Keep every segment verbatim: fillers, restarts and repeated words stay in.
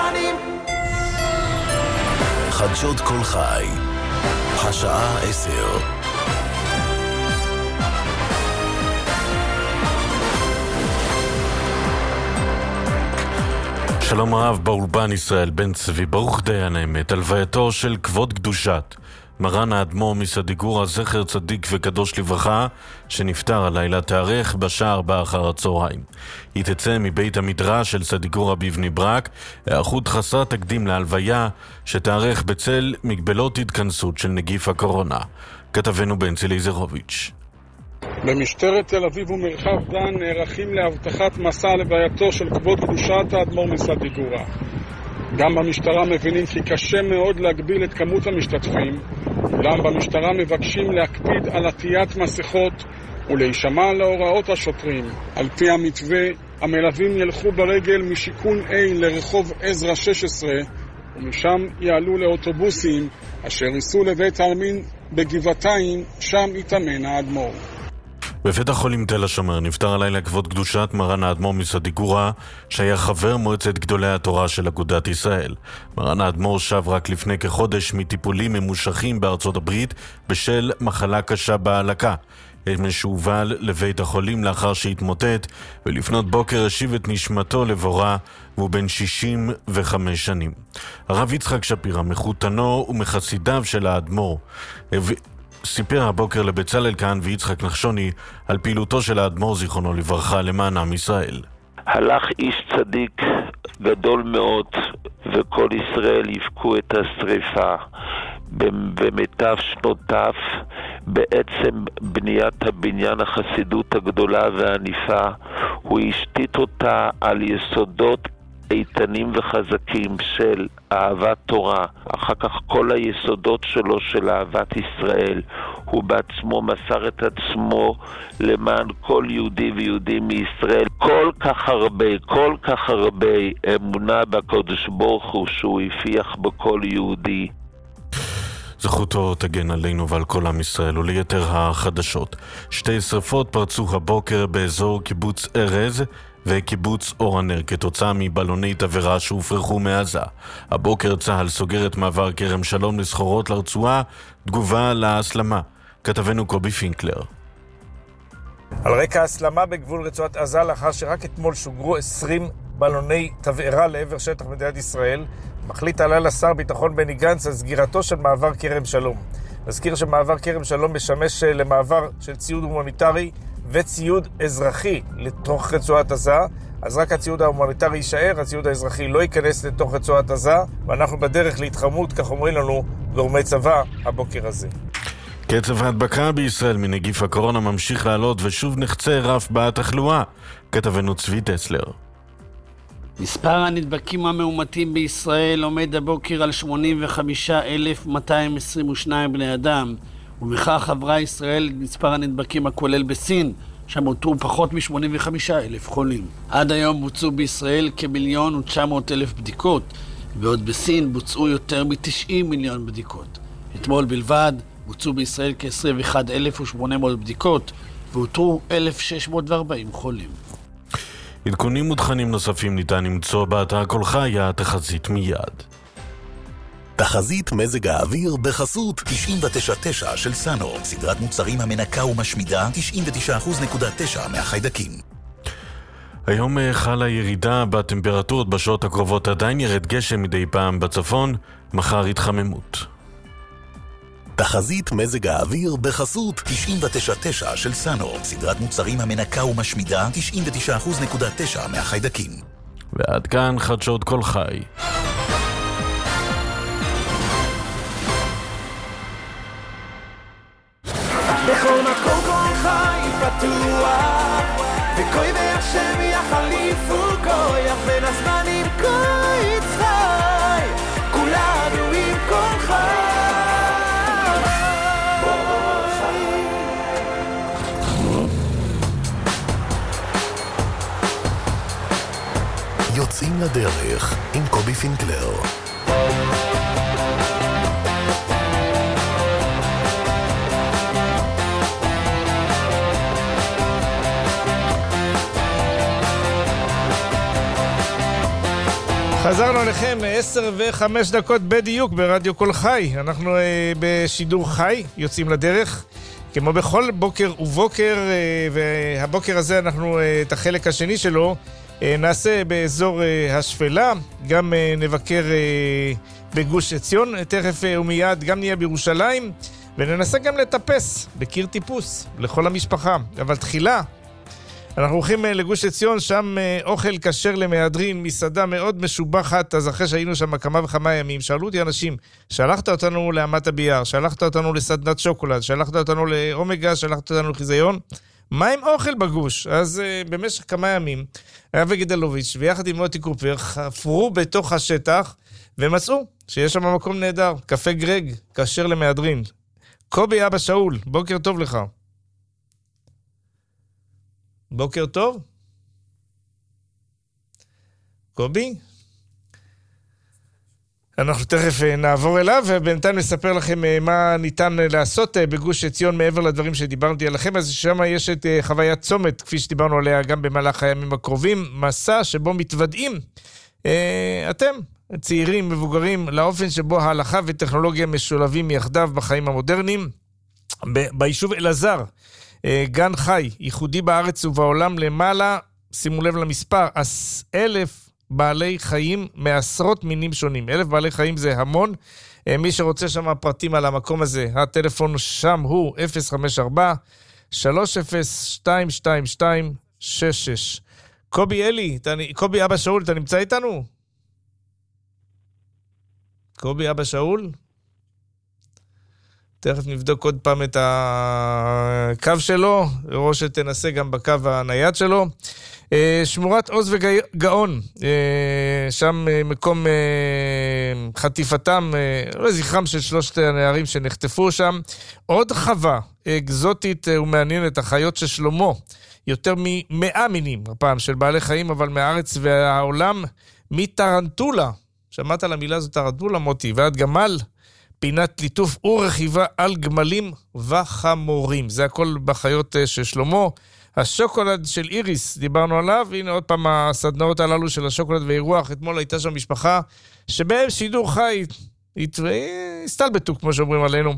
הזמנים. חדשות כל חי, השעה עשר. שלום רב באולפן ישראל בן צבי, ברוך דיין האמת, הלווייתו של כבוד קדושת מרן האדמו"ר מסדיגורה זכר צדיק וקדוש לברכה, שנפטר הלילה, תארך בשעה ארבע אחר הצהריים. היא תצא מבית המדרש של סדיגורה בבני ברק, היערכות חסרת תקדים להלוויה שתארך בצל מגבלות התכנסות של נגיף הקורונה. כתבנו בנצי ליזרוביץ'. במשטרת תל אביב ומרחב דן נערכים להבטחת מסע לווייתו של כבוד קדושת האדמו"ר מסדיגורה. גם במשטרה מבינים כי קשה מאוד להגביל את כמות המשתתפים, אולם במשטרה מבקשים להקפיד על עטיית מסכות ולהישמע להוראות השוטרים. על פי המתווה, המלווים ילכו ברגל משיכון A לרחוב עזרא שש עשרה, ומשם יעלו לאוטובוסים אשר ייסעו לבית העלמין בגבעתיים, שם יתאמן האדמו"ר. בפתח חולים תל השומר נפטר הלילה כבוד קדושת מרן האדמו"ר מסדיגורה, שהיה חבר מועצת גדולי התורה של אגודת ישראל. מרן האדמו"ר שב רק לפני כחודש מטיפולים ממושכים בארצות הברית בשל מחלה קשה בהלקה. אמש הובל לבית החולים לאחר שהתמוטט, ולפנות בוקר השיב את נשמתו לבורה, והוא בן שישים וחמש שנים. הרב יצחק שפירא, מחותנו ומחסידיו של האדמו"ר, סיפר הבוקר לבצלאל כאן ויצחק נחשוני על פעילותו של האדמו"ר זיכרונו לברכה למען עם ישראל. הלך איש צדיק גדול מאוד, וכל ישראל יבכו את השריפה. במיטב שנותיו, בעצם בניית הבניין החסידות הגדולה והעניפה, הוא השתית אותה על יסודות איתנים וחזקים של אהבת תורה, אחר כך כל היסודות שלו של אהבת ישראל. הוא בעצמו מסר את עצמו למען כל יהודי ויהודי מישראל. כל כך הרבה, כל כך הרבה אמונה בקדוש ברוך הוא שהוא הפיח בכל יהודי. זכותו תגן עלינו ועל כל עם ישראל. וליתר החדשות, שתי שריפות פרצו הבוקר באזור קיבוץ ארז וקיבוץ אור הנר כתוצאה מבלוני תבערה שהופרחו מעזה. הבוקר צה"ל סוגר את מעבר כרם שלום לסחורות לרצועה, תגובה להסלמה. כתבנו קובי פינקלר. על רקע הסלמה בגבול רצועת עזה, לאחר שרק אתמול שוגרו עשרים בלוני תבערה לעבר שטח מדינת ישראל, מחליט הלילה שר ביטחון בני גנץ על סגירתו של מעבר כרם שלום. נזכיר שמעבר כרם שלום משמש למעבר של ציוד הומניטרי וציוד אזרחי לתוך רצועת עזה, אז רק הציוד ההומניטרי יישאר, הציוד האזרחי לא ייכנס לתוך רצועת עזה, ואנחנו בדרך להתחממות, כך אומרים לנו גורמי צבא הבוקר הזה. קצב ההדבקה בישראל מנגיף הקורונה ממשיך לעלות ושוב נחצה רף בתחלואה. כתבנו צבי טסלר. מספר הנדבקים המאומתים בישראל עומד הבוקר על שמונים וחמישה אלף מאתיים עשרים ושניים בני אדם, ומכך עברה ישראל את מספר הנדבקים הכולל בסין, שם אותרו פחות מ-שמונים וחמישה אלף חולים. עד היום בוצעו בישראל כמיליון ותשע מאות אלף בדיקות, ועוד בסין בוצעו יותר מ-תשעים מיליון בדיקות. אתמול בלבד בוצעו בישראל כ-עשרים ואחת אלף ושמונה מאות בדיקות, ואותרו אלף שש מאות וארבעים חולים. עדכונים ותכנים נוספים ניתן למצוא באתר כל חי, התחזית מיד. תחזית מזג האוויר בחסות תשעים ותשע נקודה תשע של סאנו, סדרת מוצרים המנקה ומשמידה תשעים ותשע נקודה תשע מהחיידקים. היום חלה ירידה בטמפרטורות, בשעות הקרובות עדיין ירד גשם מדי פעם בצפון, מחר התחממות. תחזית מזג האוויר בחסות תשעים ותשע נקודה תשע של סאנו, סדרת מוצרים המנקה ומשמידה תשעים ותשע נקודה תשע מהחיידקים. ועד כאן חדשות כל חי. בכל מקום כל חי פתוח, וקוי והשם יחליפו כוח בין הזמנים כה יצחי, כולנו עם כל חי. יוצאים לדרך עם קובי פינקלר. חזרנו לכם עשר וחמש דקות בדיוק ברדיו כל חי. אנחנו אה, בשידור חי, יוצאים לדרך כמו בכל בוקר ובוקר, אה, והבוקר הזה אנחנו אה, את החלק השני שלו אה, נעשה באזור אה, השפלה, גם אה, נבקר אה, בגוש עציון תכף אה, ומיד, גם נהיה בירושלים וננסה גם לטפס בקיר טיפוס לכל המשפחה. אבל תחילה אנחנו הולכים לגוש עציון, שם אוכל כשר למהדרין, מסעדה מאוד משובחת. אז אחרי שהיינו שם כמה וכמה ימים, שאלו אותי אנשים, שלחת אותנו לאמת הביאר, שלחת אותנו לסדנת שוקולד, שלחת אותנו לאומגה, שלחת אותנו לחיזיון, מה עם אוכל בגוש? אז uh, במשך כמה ימים, אבי גדלוביץ' ויחד עם מוטי קופר חפרו בתוך השטח ומצאו שיש שם מקום נהדר, קפה גרג, כשר למהדרין. קובי אבא שאול, בוקר טוב לך. בוקר טוב. קובי? אנחנו תכף נעבור אליו, ובינתיים נספר לכם מה ניתן לעשות בגוש עציון מעבר לדברים שדיברתי עליכם. אז שם יש את חוויית צומת, כפי שדיברנו עליה גם במהלך הימים הקרובים, מסע שבו מתוודעים אתם, צעירים, מבוגרים, לאופן שבו ההלכה וטכנולוגיה משולבים יחדיו בחיים המודרניים. ביישוב אלעזר, גן חי, ייחודי בארץ ובעולם, למעלה, שימו לב למספר, אלף בעלי חיים מעשרות מינים שונים. אלף בעלי חיים זה המון. מי שרוצה שם פרטים על המקום הזה, הטלפון שם הוא אפס חמש ארבע שלוש אפס שתיים שתיים שתיים שש שש. קובי אלי, קובי אבא שאול, אתה נמצא איתנו? קובי אבא שאול? תכף נבדוק עוד פעם את הקו שלו, או שתנסה גם בקו הנייד שלו. שמורת עוז וגאון, שם מקום חטיפתם, לזכרם של שלושת הנערים שנחטפו שם. עוד חווה אקזוטית ומעניינת, החיות של שלמה, יותר ממאה מינים הפעם של בעלי חיים, אבל מהארץ והעולם, מטרנטולה, שמעת על המילה הזאת טרנטולה מוטי, ועד גמל, פינת ליטוף ורכיבה על גמלים וחמורים. זה הכל בחיות של שלמה. השוקולד של איריס, דיברנו עליו, הנה עוד פעם הסדנאות הללו של השוקולד ואירוח. אתמול הייתה שם משפחה שבהם שידור חי, הסתלבטו כמו שאומרים עלינו,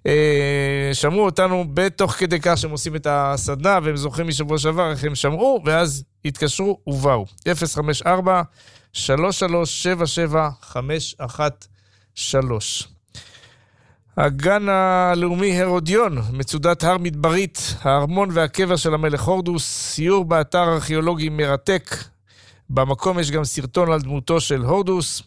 שמעו אותנו בתוך כדי כך שהם עושים את הסדנה, והם זוכרים משבוע שעבר איך הם שמעו, ואז התקשרו ובאו. אפס חמש ארבע שלוש שלוש שבע שבע חמש אחת שלוש. הגן הלאומי הרודיון, מצודת הר מדברית, הארמון והקבר של המלך הורדוס, סיור באתר ארכיאולוגי מרתק. במקום יש גם סרטון על דמותו של הורדוס.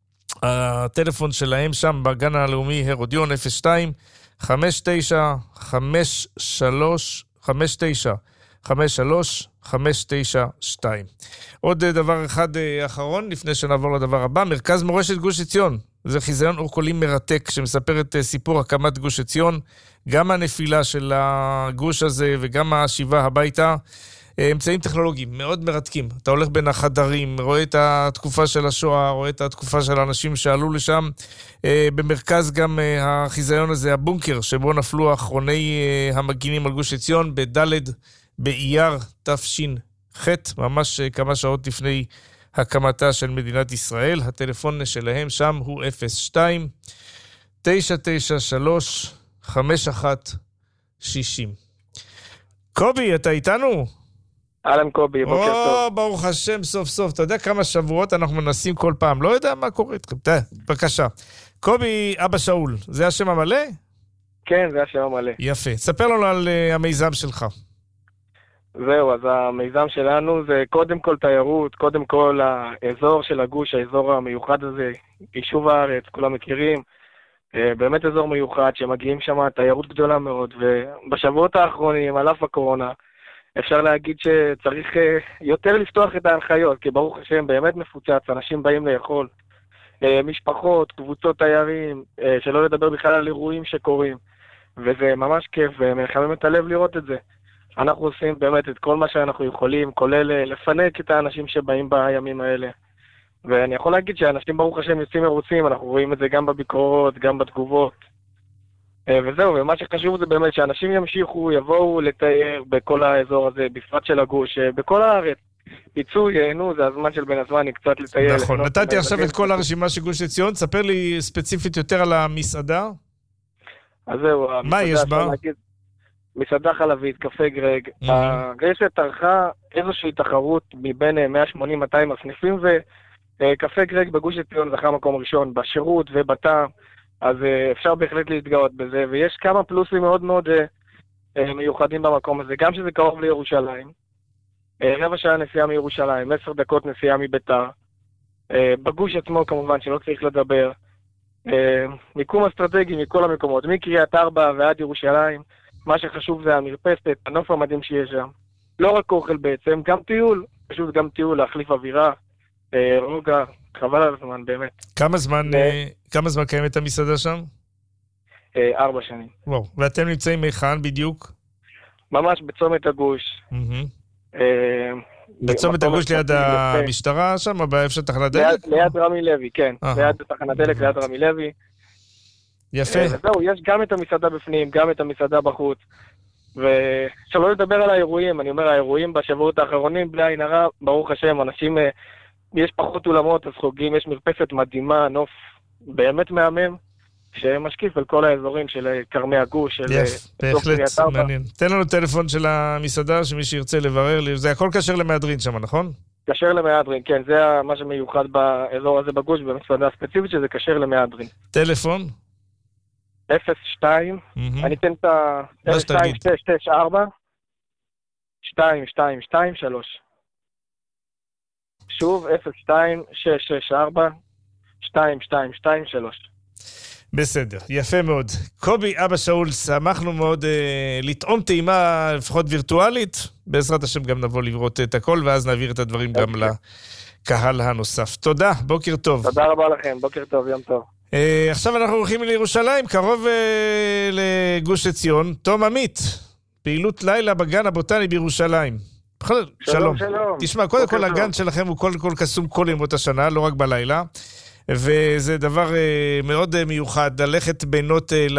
הטלפון שלהם שם בגן הלאומי הרודיון אפס שתיים חמש תשע חמש שלוש חמש תשע חמש שלוש חמש תשע שתיים. עוד דבר אחד אחרון לפני שנעבור לדבר הבא, מרכז מורשת גוש עציון. זה חיזיון אורקולים מרתק שמספר את סיפור הקמת גוש עציון, גם הנפילה של הגוש הזה וגם השיבה הביתה. אמצעים טכנולוגיים מאוד מרתקים. אתה הולך בין החדרים, רואה את התקופה של השואה, רואה את התקופה של האנשים שעלו לשם. במרכז גם החיזיון הזה, הבונקר, שבו נפלו האחרוני המגינים על גוש עציון, בדלת באייר תש"ח, ממש כמה שעות לפני הקמתה של מדינת ישראל. הטלפון שלהם שם הוא אפס שתיים תשע תשע שלוש חמש אחת שש אפס. קובי, אתה איתנו? אהלן קובי, בוקר טוב. או, ברוך השם, סוף סוף. אתה יודע כמה שבועות אנחנו מנסים כל פעם. לא יודע מה קורה איתכם. תה, בבקשה. קובי אבא שאול, זה השם המלא? כן, זה השם המלא. יפה. ספר לנו על uh, המיזם שלך. זהו, אז המיזם שלנו זה קודם כל תיירות, קודם כל האזור של הגוש, האזור המיוחד הזה, יישוב הארץ, כולם מכירים. באמת אזור מיוחד שמגיעים שם תיירות גדולה מאוד, ובשבועות האחרונים, על אף הקורונה, אפשר להגיד שצריך יותר לפתוח את ההנחיות, כי ברוך השם באמת מפוצץ, אנשים באים לאכול, משפחות, קבוצות תיירים, שלא לדבר בכלל על אירועים שקורים, וזה ממש כיף, ומחמם את הלב לראות את זה. אנחנו עושים באמת את כל מה שאנחנו יכולים, כולל לפנק את האנשים שבאים בימים האלה. ואני יכול להגיד שאנשים ברוך השם יוצאים מרוצים, אנחנו רואים את זה גם בביקורות, גם בתגובות. וזהו, ומה שחשוב זה באמת שאנשים ימשיכו, יבואו לתייר בכל האזור הזה, בפרט של הגוש, בכל הארץ. ייצאו, ייהנו, זה הזמן של בן הזמן, קצת לטייל. נכון, נתתי עכשיו את כל הרשימה של גוש עציון, ספר לי ספציפית יותר על המסעדה. אז זהו, מה יש בה? מסעדה חלבית, קפה גרג. הרשת ערכה איזושהי תחרות מבין מאה שמונים מאתיים הסניפים, וקפה גרג בגוש עציון זכה מקום ראשון בשירות ובטעם, אז אפשר בהחלט להתגאות בזה, ויש כמה פלוסים מאוד מאוד מיוחדים במקום הזה, גם שזה קרוב לירושלים, רבע שעה נסיעה מירושלים, עשר דקות נסיעה מביתר, בגוש עצמו כמובן שלא צריך לדבר, מיקום אסטרטגי מכל המקומות, מקריית ארבע ועד ירושלים, מה שחשוב זה המרפסת, הנוף המדהים שיש שם. לא רק אוכל בעצם, גם טיול, פשוט גם טיול, להחליף אווירה, רוגע, חבל על הזמן, באמת. כמה זמן, ו... כמה זמן קיימת המסעדה שם? ארבע שנים. וואו, ואתם נמצאים היכן בדיוק? ממש בצומת הגוש. Mm-hmm. בצומת הגוש ליד המשטרה שם, באיפה תחנת דלק? ליד רמי לוי, כן. ליד תחנת דלק, ליד רמי לוי. יפה. וזהו, יש גם את המסעדה בפנים, גם את המסעדה בחוץ. ושלא לדבר על האירועים, אני אומר, האירועים בשבועות האחרונים, בלי עין הרע, ברוך השם, אנשים, יש פחות אולמות, אז חוגים, יש מרפסת מדהימה, נוף באמת מהמם, שמשקיף על כל האזורים של קרמי הגוש, של... יף, בהחלט מעניין. תן לנו טלפון של המסעדה, שמי שירצה לברר, זה הכל קשר למהדרין שם, נכון? קשר למהדרין, כן, זה מה שמיוחד באזור הזה בגוש, במסעדה הספציפית, שזה קשר למהדרין. טלפון? אפס שתיים, אני אתן את ה... אפס שתיים שש שש ארבע שתיים שתיים שתיים שלוש. שוב, אפס שתיים שש שש ארבע שתיים שתיים שתיים שלוש. בסדר, יפה מאוד. קובי, אבא שאול, שמחנו מאוד אה, לטעום טעימה, לפחות וירטואלית. בעזרת השם גם נבוא לראות את הכל, ואז נעביר את הדברים גם לקהל הנוסף. תודה, בוקר טוב. תודה רבה לכם, בוקר טוב, יום טוב. Uh, עכשיו אנחנו הולכים לירושלים, קרוב uh, לגוש עציון. תום עמית, פעילות לילה בגן הבוטני בירושלים. שלום, שלום. שלום. תשמע, קודם כל הגן שלכם הוא קודם כל קסום כל ימות השנה, לא רק בלילה. וזה דבר uh, מאוד uh, מיוחד, ללכת בינות uh,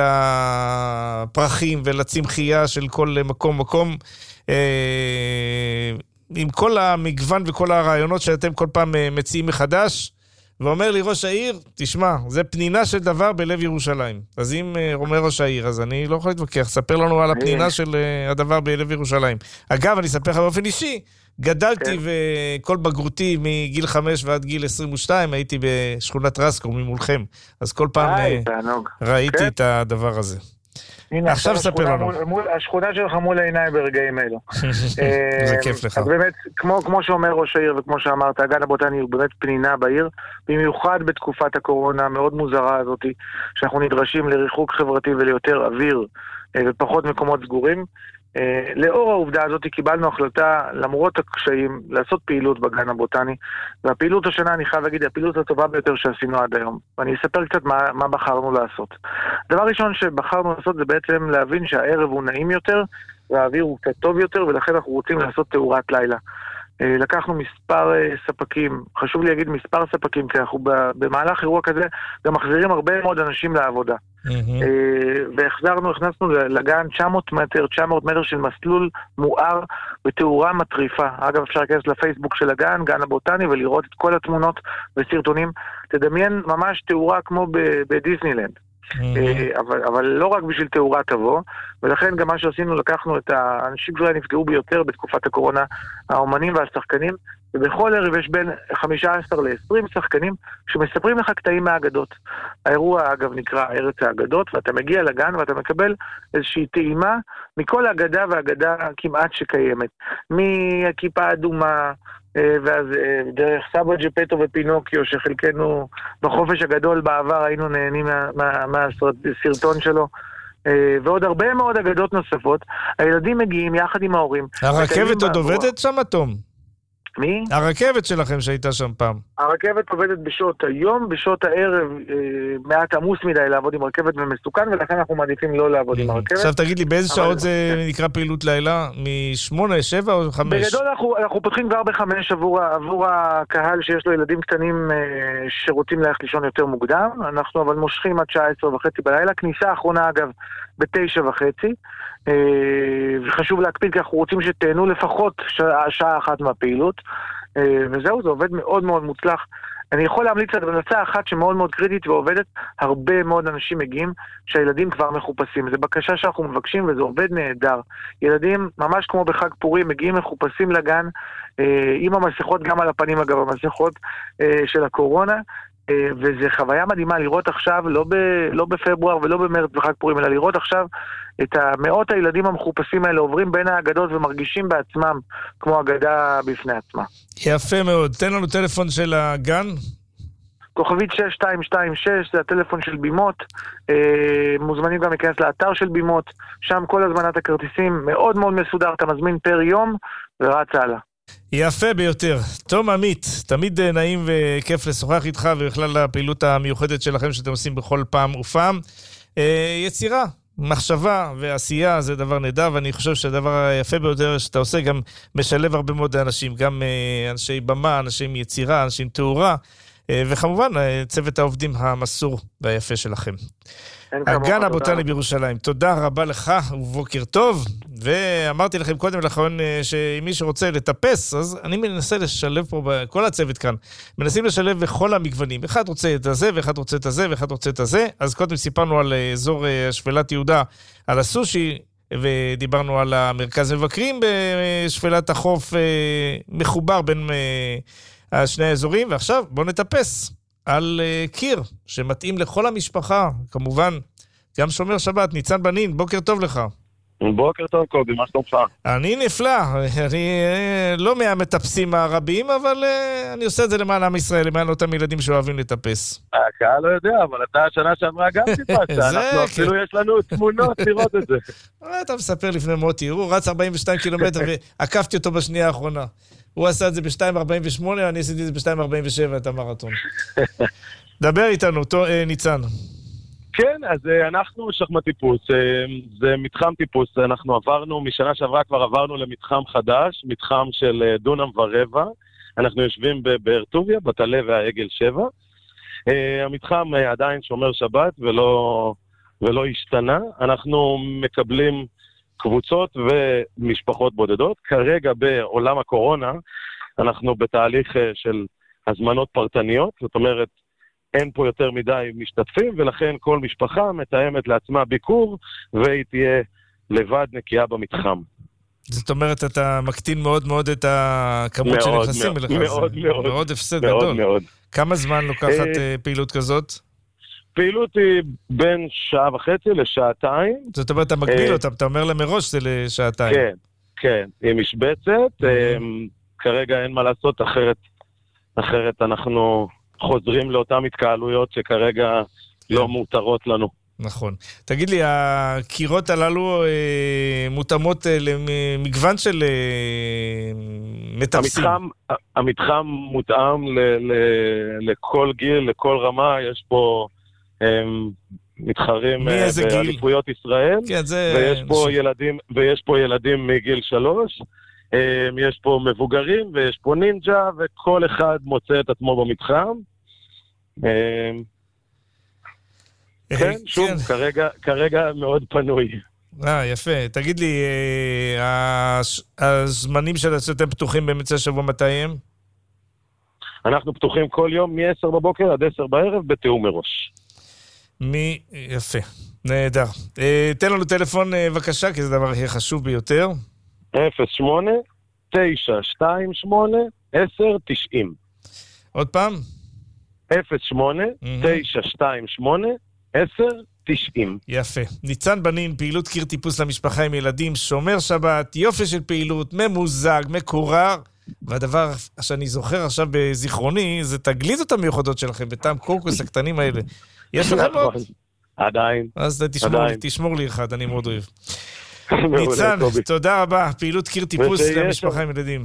לפרחים ולצמחייה של כל uh, מקום מקום. Uh, עם כל המגוון וכל הרעיונות שאתם כל פעם uh, מציעים מחדש. ואומר לי ראש העיר, תשמע, זה פנינה של דבר בלב ירושלים. אז אם אומר ראש העיר, אז אני לא יכול להתווכח, ספר לנו על הפנינה של הדבר בלב ירושלים. אגב, אני אספר לך באופן אישי, גדלתי וכל בגרותי מגיל חמש ועד גיל עשרים ושתיים, הייתי בשכונת רסקו ממולכם. אז כל פעם ראיתי את הדבר הזה. הנה, עכשיו ספר לנו. מול, השכונה שלך מול העיניי ברגעים אלו. זה כיף לך. אז באמת, כמו, כמו שאומר ראש העיר וכמו שאמרת, הגן הבוטני הוא באמת פנינה בעיר, במיוחד בתקופת הקורונה המאוד מוזרה הזאת, שאנחנו נדרשים לריחוק חברתי וליותר אוויר ופחות מקומות סגורים. לאור העובדה הזאת קיבלנו החלטה, למרות הקשיים, לעשות פעילות בגן הבוטני, והפעילות השנה, אני חייב להגיד, הפעילות הטובה ביותר שעשינו עד היום. ואני אספר קצת מה, מה בחרנו לעשות. דבר ראשון שבחרנו לעשות זה בעצם להבין שהערב הוא נעים יותר, והאוויר הוא קצת טוב יותר, ולכן אנחנו רוצים לעשות תאורת לילה. לקחנו מספר ספקים, חשוב לי להגיד מספר ספקים, כי אנחנו במהלך אירוע כזה גם מחזירים הרבה מאוד אנשים לעבודה. והחזרנו, הכנסנו לגן תשע מאות מטר, תשע מאות מטר של מסלול מואר בתאורה מטריפה. אגב, אפשר להיכנס לפייסבוק של הגן, גן הבוטני, ולראות את כל התמונות וסרטונים. תדמיין ממש תאורה כמו בדיסנילנד. אבל, אבל לא רק בשביל תאורה תבוא, ולכן גם מה שעשינו, לקחנו את האנשים שאולי נפגעו ביותר בתקופת הקורונה, האומנים והשחקנים, ובכל ערב יש בין חמישה עשר לעשרים שחקנים שמספרים לך קטעים מהאגדות. האירוע אגב נקרא ארץ האגדות, ואתה מגיע לגן ואתה מקבל איזושהי טעימה מכל האגדה והאגדה כמעט שקיימת. מהכיפה האדומה, ואז דרך סבא ג'פטו ופינוקיו, שחלקנו בחופש הגדול בעבר היינו נהנים מהסרטון שלו, ועוד הרבה מאוד אגדות נוספות. הילדים מגיעים יחד עם ההורים. הרכבת עוד עובדת שם, תום? מי? הרכבת שלכם שהייתה שם פעם. הרכבת עובדת בשעות היום, בשעות הערב מעט עמוס מדי לעבוד עם רכבת ומסוכן, ולכן אנחנו מעדיפים לא לעבוד עם הרכבת. עכשיו תגיד לי, באיזה שעות זה נקרא פעילות לילה? משמונה, שבע או חמש? בגדול אנחנו פותחים כבר בחמש עבור הקהל שיש לו ילדים קטנים שרוצים ללכת לישון יותר מוקדם. אנחנו אבל מושכים עד שעה עשר וחצי בלילה. כניסה האחרונה אגב בתשע וחצי. וחשוב להקפיד כי אנחנו רוצים שתהנו לפחות שעה, שעה אחת מהפעילות, וזהו, זה עובד מאוד מאוד מוצלח. אני יכול להמליץ על המלצה אחת שמאוד מאוד קריטית ועובדת, הרבה מאוד אנשים מגיעים שהילדים כבר מחופשים. זו בקשה שאנחנו מבקשים וזה עובד נהדר. ילדים, ממש כמו בחג פורים, מגיעים מחופשים לגן, אה, עם המסכות, גם על הפנים אגב, המסכות אה, של הקורונה, אה, וזו חוויה מדהימה לראות עכשיו, לא, ב, לא בפברואר ולא במרץ בחג פורים, אלא לראות עכשיו את המאות הילדים המחופשים האלה עוברים בין האגדות ומרגישים בעצמם כמו אגדה בפני עצמה. יפה מאוד. תן לנו טלפון של הגן. כוכבית שש שתיים שתיים שש, זה הטלפון של בימות. אה, מוזמנים גם להיכנס לאתר של בימות. שם כל הזמנת הכרטיסים מאוד מאוד מסודר. אתה מזמין פר יום ורץ הלאה. יפה ביותר. תום עמית, תמיד נעים וכיף לשוחח איתך ובכלל הפעילות המיוחדת שלכם שאתם עושים בכל פעם ופעם. אה, יצירה. מחשבה ועשייה זה דבר נהדר, ואני חושב שהדבר היפה ביותר שאתה עושה גם משלב הרבה מאוד אנשים, גם אנשי במה, אנשים יצירה, אנשים תאורה, וכמובן צוות העובדים המסור והיפה שלכם. הגן הבוטני בירושלים, תודה רבה לך ובוקר טוב. ואמרתי לכם קודם לכן שאם מי שרוצה לטפס, אז אני מנסה לשלב פה, כל הצוות כאן מנסים לשלב בכל המגוונים, אחד רוצה את הזה ואחד רוצה את הזה ואחד רוצה את הזה. אז קודם סיפרנו על אזור שפלת יהודה, על הסושי, ודיברנו על המרכז מבקרים בשפלת החוף, מחובר בין שני האזורים. ועכשיו בואו נטפס על קיר שמתאים לכל המשפחה, כמובן גם שומר שבת. ניצן בנין, בוקר טוב לך. בוקר טוב קובי, מה שלומך? אני נפלא, אני לא מהמטפסים הרבים, אבל אני עושה את זה למען עם ישראל, למען אותם ילדים שאוהבים לטפס. הקהל לא יודע, אבל אתה השנה שעברה גם טיפסת, אנחנו אפילו יש לנו תמונות לראות את זה. אתה מספר לפני מוטי, הוא רץ ארבעים ושתיים קילומטר ועקפתי אותו בשנייה האחרונה. הוא עשה את זה ב-שתיים ארבעים ושמונה, אני עשיתי את זה ב-שתיים ארבעים ושבע, את המרתון. דבר איתנו, ניצן. כן, אז אנחנו שחמט טיפוס, זה מתחם טיפוס, אנחנו עברנו, משנה שעברה כבר עברנו למתחם חדש, מתחם של דונם ורבע, אנחנו יושבים בבאר טוביה, בתלה והעגל שבע, המתחם עדיין שומר שבת ולא, ולא השתנה, אנחנו מקבלים קבוצות ומשפחות בודדות, כרגע בעולם הקורונה אנחנו בתהליך של הזמנות פרטניות, זאת אומרת, אין פה יותר מדי משתתפים, ולכן כל משפחה מתאמת לעצמה ביקור, והיא תהיה לבד נקייה במתחם. זאת אומרת, אתה מקטין מאוד מאוד את הכמות של נכנסים אליך. מאוד מאוד. מאוד הפסד גדול. מאוד. כמה זמן לוקחת פעילות כזאת? פעילות היא בין שעה וחצי לשעתיים. זאת אומרת, אתה מגביל אותה, אתה אומר למראש זה לשעתיים. כן, כן. היא משבצת, כרגע אין מה לעשות, אחרת אנחנו חוזרים לאותן התקהלויות שכרגע לא מותרות לנו. נכון. תגיד לי, הקירות הללו אה, מותאמות אה, למגוון של אה, מטפסים? המתחם, המתחם מותאם ל, ל, לכל גיל, לכל רמה, יש פה אה, מתחרים אה, באליפויות ישראל, כן, זה... ויש, פה ילדים, ויש פה ילדים מגיל שלוש, אה, יש פה מבוגרים ויש פה נינג'ה, וכל אחד מוצא את עצמו במתחם. אה, כן, שוב, כרגע, כרגע מאוד פנוי. אה, יפה. תגיד לי, הזמנים שאתם פתוחים באמצע השבוע מתי הם? אנחנו פתוחים כל יום מ-עשר בבוקר עד עשר בערב בתיאום מראש. מי... יפה. נהדר. תן לנו טלפון בבקשה, כי זה דבר הכי חשוב ביותר. אפס שמונה תשע שתיים שמונה עשר תשעים. עוד פעם? אפס שמונה תשע שתיים שמונה עשר תשעים. יפה. ניצן בנין, פעילות קיר טיפוס למשפחה עם ילדים, שומר שבת, יופי של פעילות, ממוזג, מקורר, והדבר שאני זוכר עכשיו בזיכרוני, זה תגלידות המיוחדות שלכם, בטעם קורקוס הקטנים האלה. יש לכם עוד? עדיין. אז תשמור, תשמור לי אחד, אני מאוד אוהב. ניצן, תודה רבה. פעילות קיר טיפוס למשפחה עם ילדים.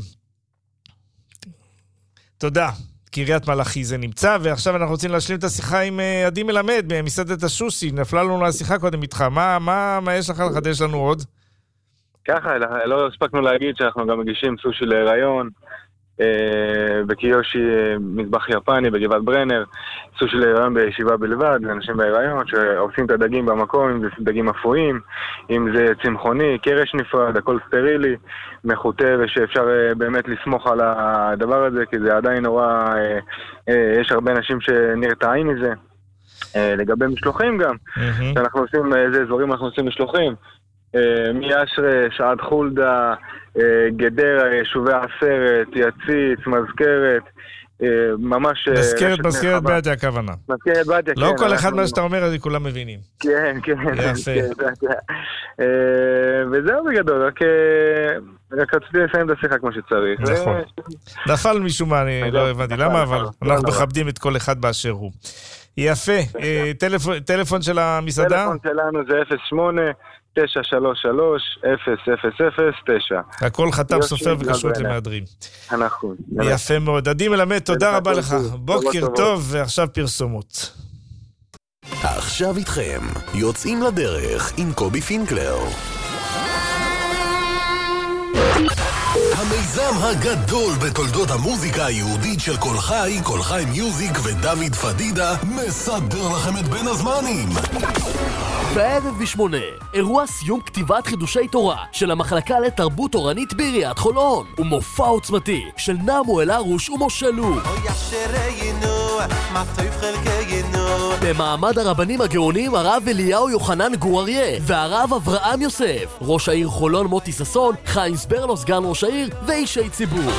תודה. קריית מלאכי זה נמצא, ועכשיו אנחנו רוצים להשלים את השיחה עם עדי מלמד ממסעדת השושי. נפלה לנו השיחה קודם איתך. מה, מה, מה יש לך לחדש לנו עוד? ככה, לא הספקנו להגיד שאנחנו גם מגישים סושי להיריון, אה, בקיושי מטבח יפני בגבעת ברנר. סוג של הריון בישיבה בלבד, לאנשים בהיריון שעושים את הדגים במקום, אם זה דגים אפויים, אם זה צמחוני, קרש נפרד, הכל סטרילי, מחוטה, ושאפשר באמת לסמוך על הדבר הזה, כי זה עדיין נורא, יש הרבה אנשים שנרתעים מזה. לגבי משלוחים גם, שאנחנו עושים, איזה אזורים אנחנו עושים משלוחים, מישרש עד חולדה, גדרה, יישובי עשרת, יציץ, מזכרת, ממש... מזכרת, מזכרת בעתיה הכוונה. מזכרת בעתיה, כן. לא כל אחד מה שאתה אומר, אז כולם מבינים. כן, כן. יפה. וזהו בגדול, רק רציתי לסיים את השיחה כמו שצריך. נכון. נפל משום מה, אני לא הבנתי. למה אבל? אנחנו מכבדים את כל אחד באשר הוא. יפה. טלפון של המסעדה? טלפון שלנו זה אפס שמונה תשע שלוש שלוש אפס אפס אפס תשע. הכל חתם סופר וקשרות למהדרים. אנחנו. יפה מאוד. עדי מלמד, תודה רבה לך. בוקר טוב, ועכשיו פרסומות. עכשיו איתכם, יוצאים לדרך עם קובי פינקלר. המיזם הגדול בתולדות המוזיקה היהודית של כל חי, כל חי מיוזיק ודוד פדידה מסדר לכם את בין הזמנים. בערב בשמונה, אירוע סיום כתיבת חידושי תורה של המחלקה לתרבות תורנית בעיריית חולון, ומופע עוצמתי של נעמואל הרוש ומשה לו. במעמד הרבנים הגאונים הרב אליהו יוחנן גור אריה והרב אברהם יוסף, ראש העיר חולון מוטי ששון, חיים סברנו סגן ראש העיר ואישי ציבור.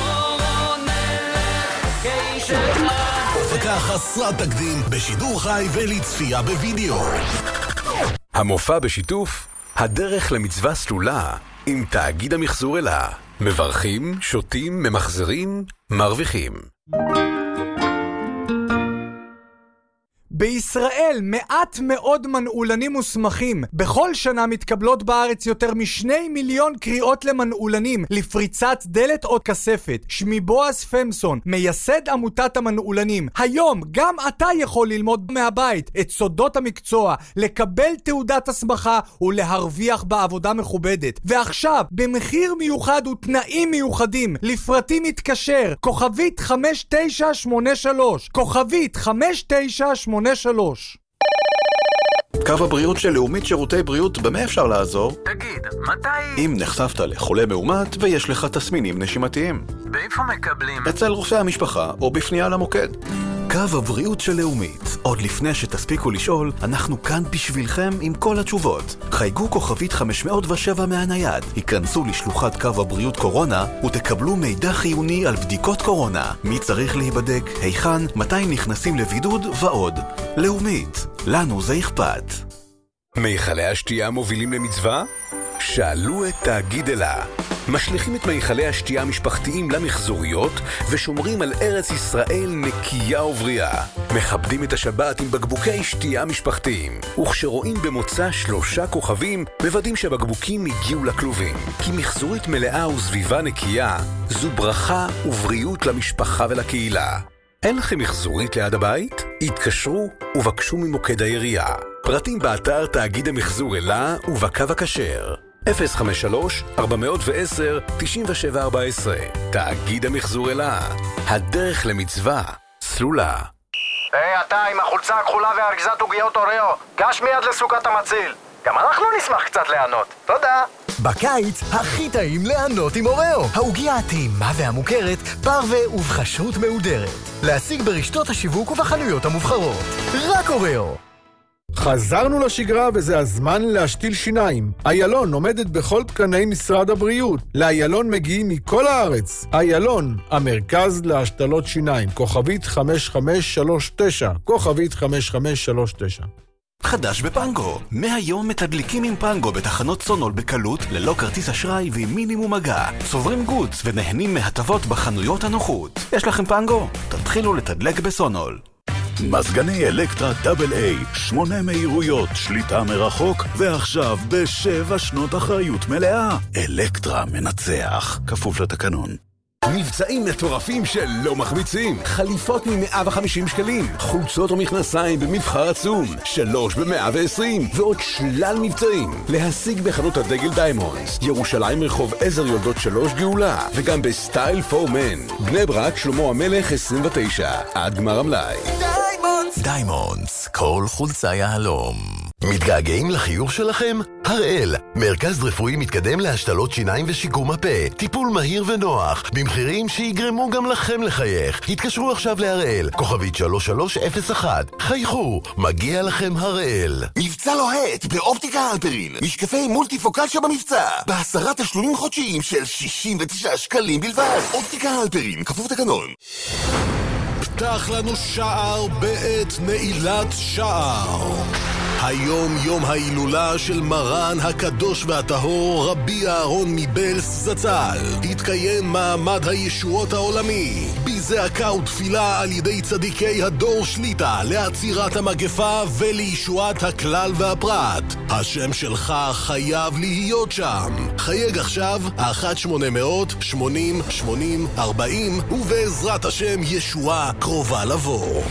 הופעה חסרת תקדים בשידור חי ולצפייה בווידאו. המופע בשיתוף הדרך למצווה סלולה עם תאגיד המחזור אלה. מברכים, שותים, ממחזרים, מרוויחים. בישראל מעט מאוד מנעולנים מוסמכים. בכל שנה מתקבלות בארץ יותר משני מיליון קריאות למנעולנים לפריצת דלת או כספת. שמי בועז פמסון, מייסד עמותת המנעולנים. היום גם אתה יכול ללמוד מהבית את סודות המקצוע, לקבל תעודת הסמכה ולהרוויח בעבודה מכובדת. ועכשיו, במחיר מיוחד ותנאים מיוחדים, לפרטים מתקשר, כוכבית חמש תשע שמונה שלוש, כוכבית חמש תשע שמונה שלוש. קו הבריאות של לאומית שירותי בריאות, במה אפשר לעזור? תגיד, מתי... אם נחשפת לחולה מאומת ויש לך תסמינים נשימתיים. באיפה מקבלים? אצל רופא המשפחה או בפנייה למוקד. קו הבריאות של לאומית. עוד לפני שתספיקו לשאול, אנחנו כאן בשבילכם עם כל התשובות. חייגו כוכבית חמש מאות ושבע מהנייד, היכנסו לשלוחת קו הבריאות קורונה ותקבלו מידע חיוני על בדיקות קורונה. מי צריך להיבדק, היכן, מתי נכנסים לבידוד ועוד. לאומית, לנו זה אכפת. מיכלי השתייה מובילים למצווה? שאלו את תאגיד אלה. משליכים את מיכלי השתייה המשפחתיים למחזוריות ושומרים על ארץ ישראל נקייה ובריאה. מכבדים את השבת עם בקבוקי שתייה משפחתיים. וכשרואים במוצא שלושה כוכבים, מוודאים שהבקבוקים הגיעו לכלובים. כי מחזורית מלאה וסביבה נקייה זו ברכה ובריאות למשפחה ולקהילה. אין לכם מחזורית ליד הבית? התקשרו ובקשו ממוקד העירייה. פרטים באתר תאגיד המחזור אלה ובקו הכשר. אפס חמש שלוש ארבע עשר תשעים ושבע ארבע עשרה. תאגיד המחזור אלה. הדרך למצווה סלולה. היי, אתה עם החולצה הכחולה והארגזת עוגיות אוריו, גש מיד לסוכת המציל. גם אנחנו נשמח קצת לענות. תודה. בקיץ הכי טעים לענות עם אוריו. העוגיה הטעימה והמוכרת, פרווה ובחשרות מהודרת. להשיג ברשתות השיווק ובחנויות המובחרות. רק אוריו. חזרנו לשגרה וזה הזמן להשתיל שיניים. איילון עומדת בכל תקני משרד הבריאות. לאיילון מגיעים מכל הארץ. איילון, המרכז להשתלות שיניים. כוכבית חמש חמש שלוש תשע. כוכבית חמש חמש שלוש תשע. חדש בפנגו. מהיום מתדליקים עם פנגו בתחנות סונול בקלות, ללא כרטיס אשראי ועם מינימום מגע. צוברים גוץ ונהנים מהטבות בחנויות הנוחות. יש לכם פנגו? תתחילו לתדלק בסונול. מזגני אלקטרה דאבל איי, שמונה מהירויות, שליטה מרחוק, ועכשיו בשבע שנות אחריות מלאה. אלקטרה מנצח, כפוף לתקנון. מבצעים מטורפים שלא מחמיצים. חליפות מ-מאה וחמישים שקלים, חולצות ומכנסיים במבחר עצום, שלוש ב-מאה ועשרים, ועוד שלל מבצעים. להשיג בחנות הדגל דיימונדס, ירושלים רחוב עזר יולדות שלוש גאולה, וגם בסטייל פור מן. בני ברק שלמה המלך עשרים ותשע, עד גמר המלאי. דיימונדס, דיימונדס, כל חולצה יהלום. מתגעגעים לחיוך שלכם? הראל, מרכז רפואי מתקדם להשתלות שיניים ושיקום הפה. טיפול מהיר ונוח, במחירים שיגרמו גם לכם לחייך. התקשרו עכשיו להראל, כוכבית שלוש שלוש אפס אחת. חייכו, מגיע לכם הראל. מבצע לוהט באופטיקה הלפרין. משקפי מולטיפוקל שבמבצע. בעשרה תשלומים חודשיים של שישים ותשעה שקלים בלבד. אופטיקה הלפרין, כפוף תקנון. פתח לנו שער בעת נעילת שער. היום יום ההילולה של מרן הקדוש והטהור רבי אהרון מבלס זצ"ל. התקיים מעמד הישועות העולמי בזעקה ותפילה על ידי צדיקי הדור שליטה לעצירת המגפה ולישועת הכלל והפרט. השם שלך חייב להיות שם. חייג עכשיו אחת שמונה מאות שמונים שמונים ארבעים ובעזרת השם ישועה קרובה לבוא.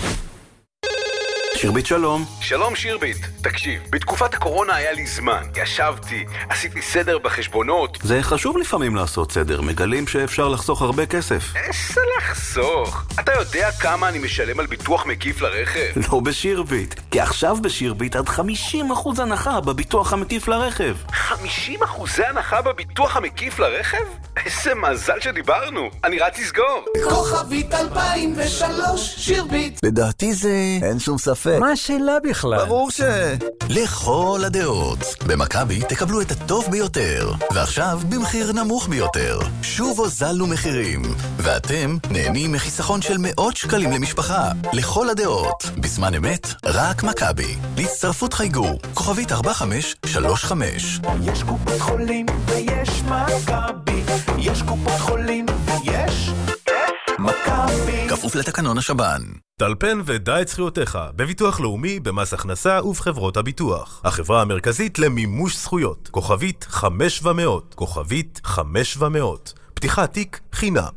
שירבית שלום. שלום שירבית. תקשיב, בתקופת הקורונה היה לי זמן. ישבתי, עשיתי סדר בחשבונות. זה חשוב לפעמים לעשות סדר. מגלים שאפשר לחסוך הרבה כסף. איזה לחסוך? אתה יודע כמה אני משלם על ביטוח מקיף לרכב? לא בשירבית. כי עכשיו בשירבית עד חמישים אחוז הנחה בביטוח המקיף לרכב. חמישים אחוז הנחה בביטוח המקיף לרכב? איזה מזל שדיברנו. אני רץ לסגור. כוכבית אלפיים ושלוש שירבית. לדעתי זה... אין שום ספק. מה השאלה בכלל? ברור ש... לכל הדעות. במכבי תקבלו את הטוב ביותר. ועכשיו במחיר נמוך ביותר. שוב הוזלנו מחירים. ואתם נהנים מחיסכון של מאות שקלים למשפחה. לכל הדעות. בזמן אמת, רק מכבי. להצטרפות חייגו. כוכבית ארבע חמש שלוש חמש. יש קופת חולים ויש מכבי. יש קופת חולים ויש מכבי. כפוף לתקנון השב"ן. טלפן ודע את זכויותיך בביטוח לאומי, במס הכנסה ובחברות הביטוח. החברה המרכזית למימוש זכויות. כוכבית חמש ומאות. כוכבית חמש ומאות. פתיחת תיק חינם.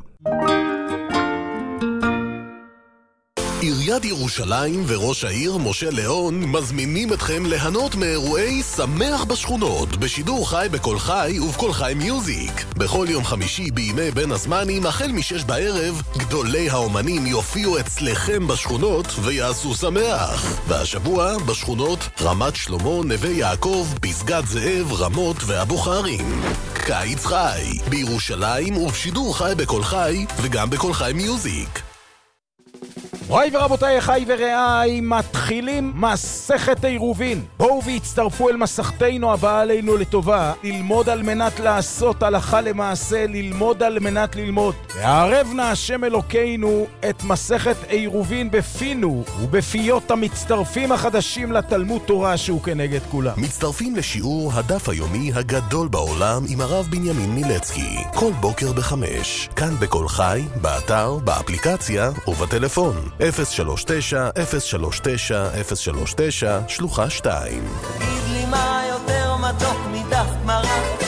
עיריית ירושלים וראש העיר משה ליאון מזמינים אתכם ליהנות מאירועי שמח בשכונות בשידור חי בכל חי ובכל חי מיוזיק. בכל יום חמישי בימי בין הזמנים החל משש בערב גדולי האומנים יופיעו אצלכם בשכונות ויעשו שמח. והשבוע בשכונות רמת שלמה, נווה יעקב, פסגת זאב, רמות והבוכרים. קיץ חי בירושלים ובשידור חי בכל חי וגם בכל חי מיוזיק. מוריי ורבותיי, אחיי ורעיי, מתחילים מסכת עירובין. בואו והצטרפו אל מסכתנו הבאה עלינו לטובה, ללמוד על מנת לעשות, הלכה למעשה, ללמוד על מנת ללמוד. והערב נא השם אלוקינו את מסכת עירובין בפינו ובפיות המצטרפים החדשים לתלמוד תורה שהוא כנגד כולם. מצטרפים לשיעור הדף היומי הגדול בעולם עם הרב בנימין מילצקי, כל בוקר בחמש, כאן בכל חי, באתר, באפליקציה ובטלפון. אפס שלוש תשע אפס שלוש תשע אפס שלוש תשע שלוחה שתיים. תגיד לי מה יותר מתוק מדף מרק.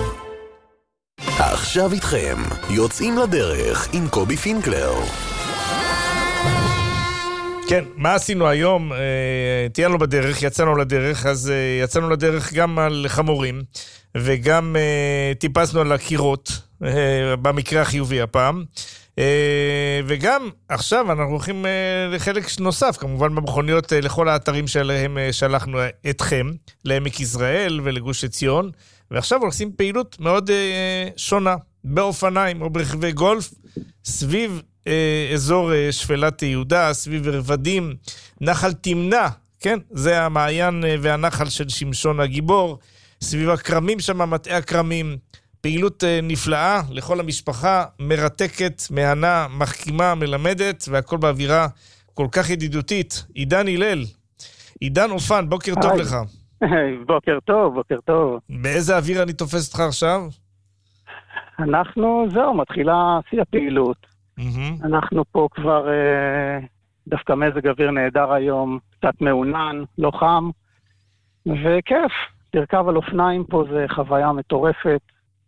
עכשיו איתכם, יוצאים לדרך עם קובי פינקלר. כן, מה עשינו היום? תהיינו בדרך, יצאנו לדרך, אז יצאנו לדרך גם על חמורים, וגם טיפסנו על הקירות, במקרה החיובי הפעם. וגם עכשיו אנחנו הולכים לחלק נוסף, כמובן במכוניות לכל האתרים שלהם שלחנו אתכם, לעמק יזרעאל ולגוש עציון, ועכשיו עושים פעילות מאוד שונה, באופניים או ברכבי גולף, סביב אזור שפלת יהודה, סביב רבדים, נחל תמנה, כן? זה המעיין והנחל של שמשון הגיבור, סביב הקרמים שם, מטעי הקרמים, פעילות נפלאה לכל המשפחה, מרתקת, מהנה, מחכימה, מלמדת, והכל באווירה כל כך ידידותית. עידן הלל, עידן אופן, בוקר טוב לך. בוקר טוב, בוקר טוב. באיזה אוויר אני תופס אותך עכשיו? אנחנו, זהו, מתחילה שיא הפעילות. Mm-hmm. אנחנו פה כבר דווקא מזג אוויר נהדר היום, קצת מעונן, לא חם, וכיף. תרכב על אופניים פה זה חוויה מטורפת.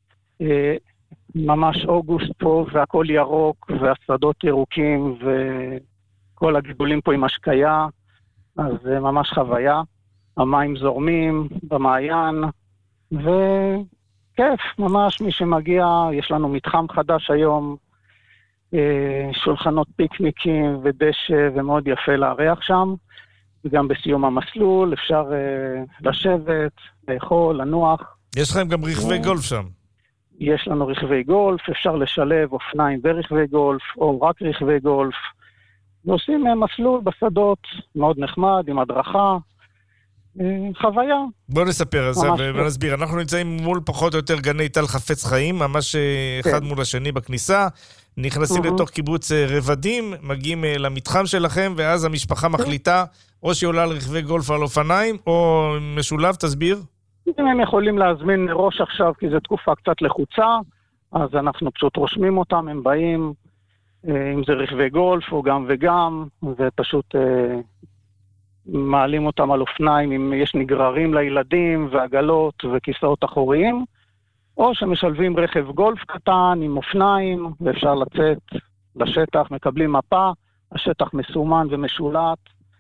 ממש אוגוסט פה והכל ירוק והשדות ירוקים וכל הגידולים פה עם השקיה, אז זה ממש חוויה. המים זורמים במעיין וכיף, ממש מי שמגיע, יש לנו מתחם חדש היום, שולחנות פיקניקים ודשא, ומאוד יפה להריח שם. וגם בסיום המסלול אפשר לשבת, לאכול, לנוח. יש לכם גם רכבי גולף שם? יש לנו רכבי גולף, אפשר לשלב אופניים ורכבי גולף, או רק רכבי גולף. ועושים מסלול בשדות, מאוד נחמד, עם הדרכה, חוויה. בואו נספר על זה ונסביר. אנחנו נמצאים מול פחות או יותר גני טל חפץ חיים, ממש אחד מול השני בכניסה. נכנסים לתוך קיבוץ רבדים, מגיעים למתחם שלכם, ואז המשפחה מחליטה, או שהיא עולה על רכבי גולף על אופניים, או משולב, תסביר. אם הם יכולים להזמין מראש עכשיו, כי זו תקופה קצת לחוצה, אז אנחנו פשוט רושמים אותם, הם באים, אם זה רכבי גולף או גם וגם, ופשוט מעלים אותם על אופניים, אם יש נגררים לילדים ועגלות וכיסאות אחוריים, או שמשלבים רכב גולף קטן עם אופניים, ואפשר לצאת לשטח, מקבלים מפה, השטח מסומן ומשולט,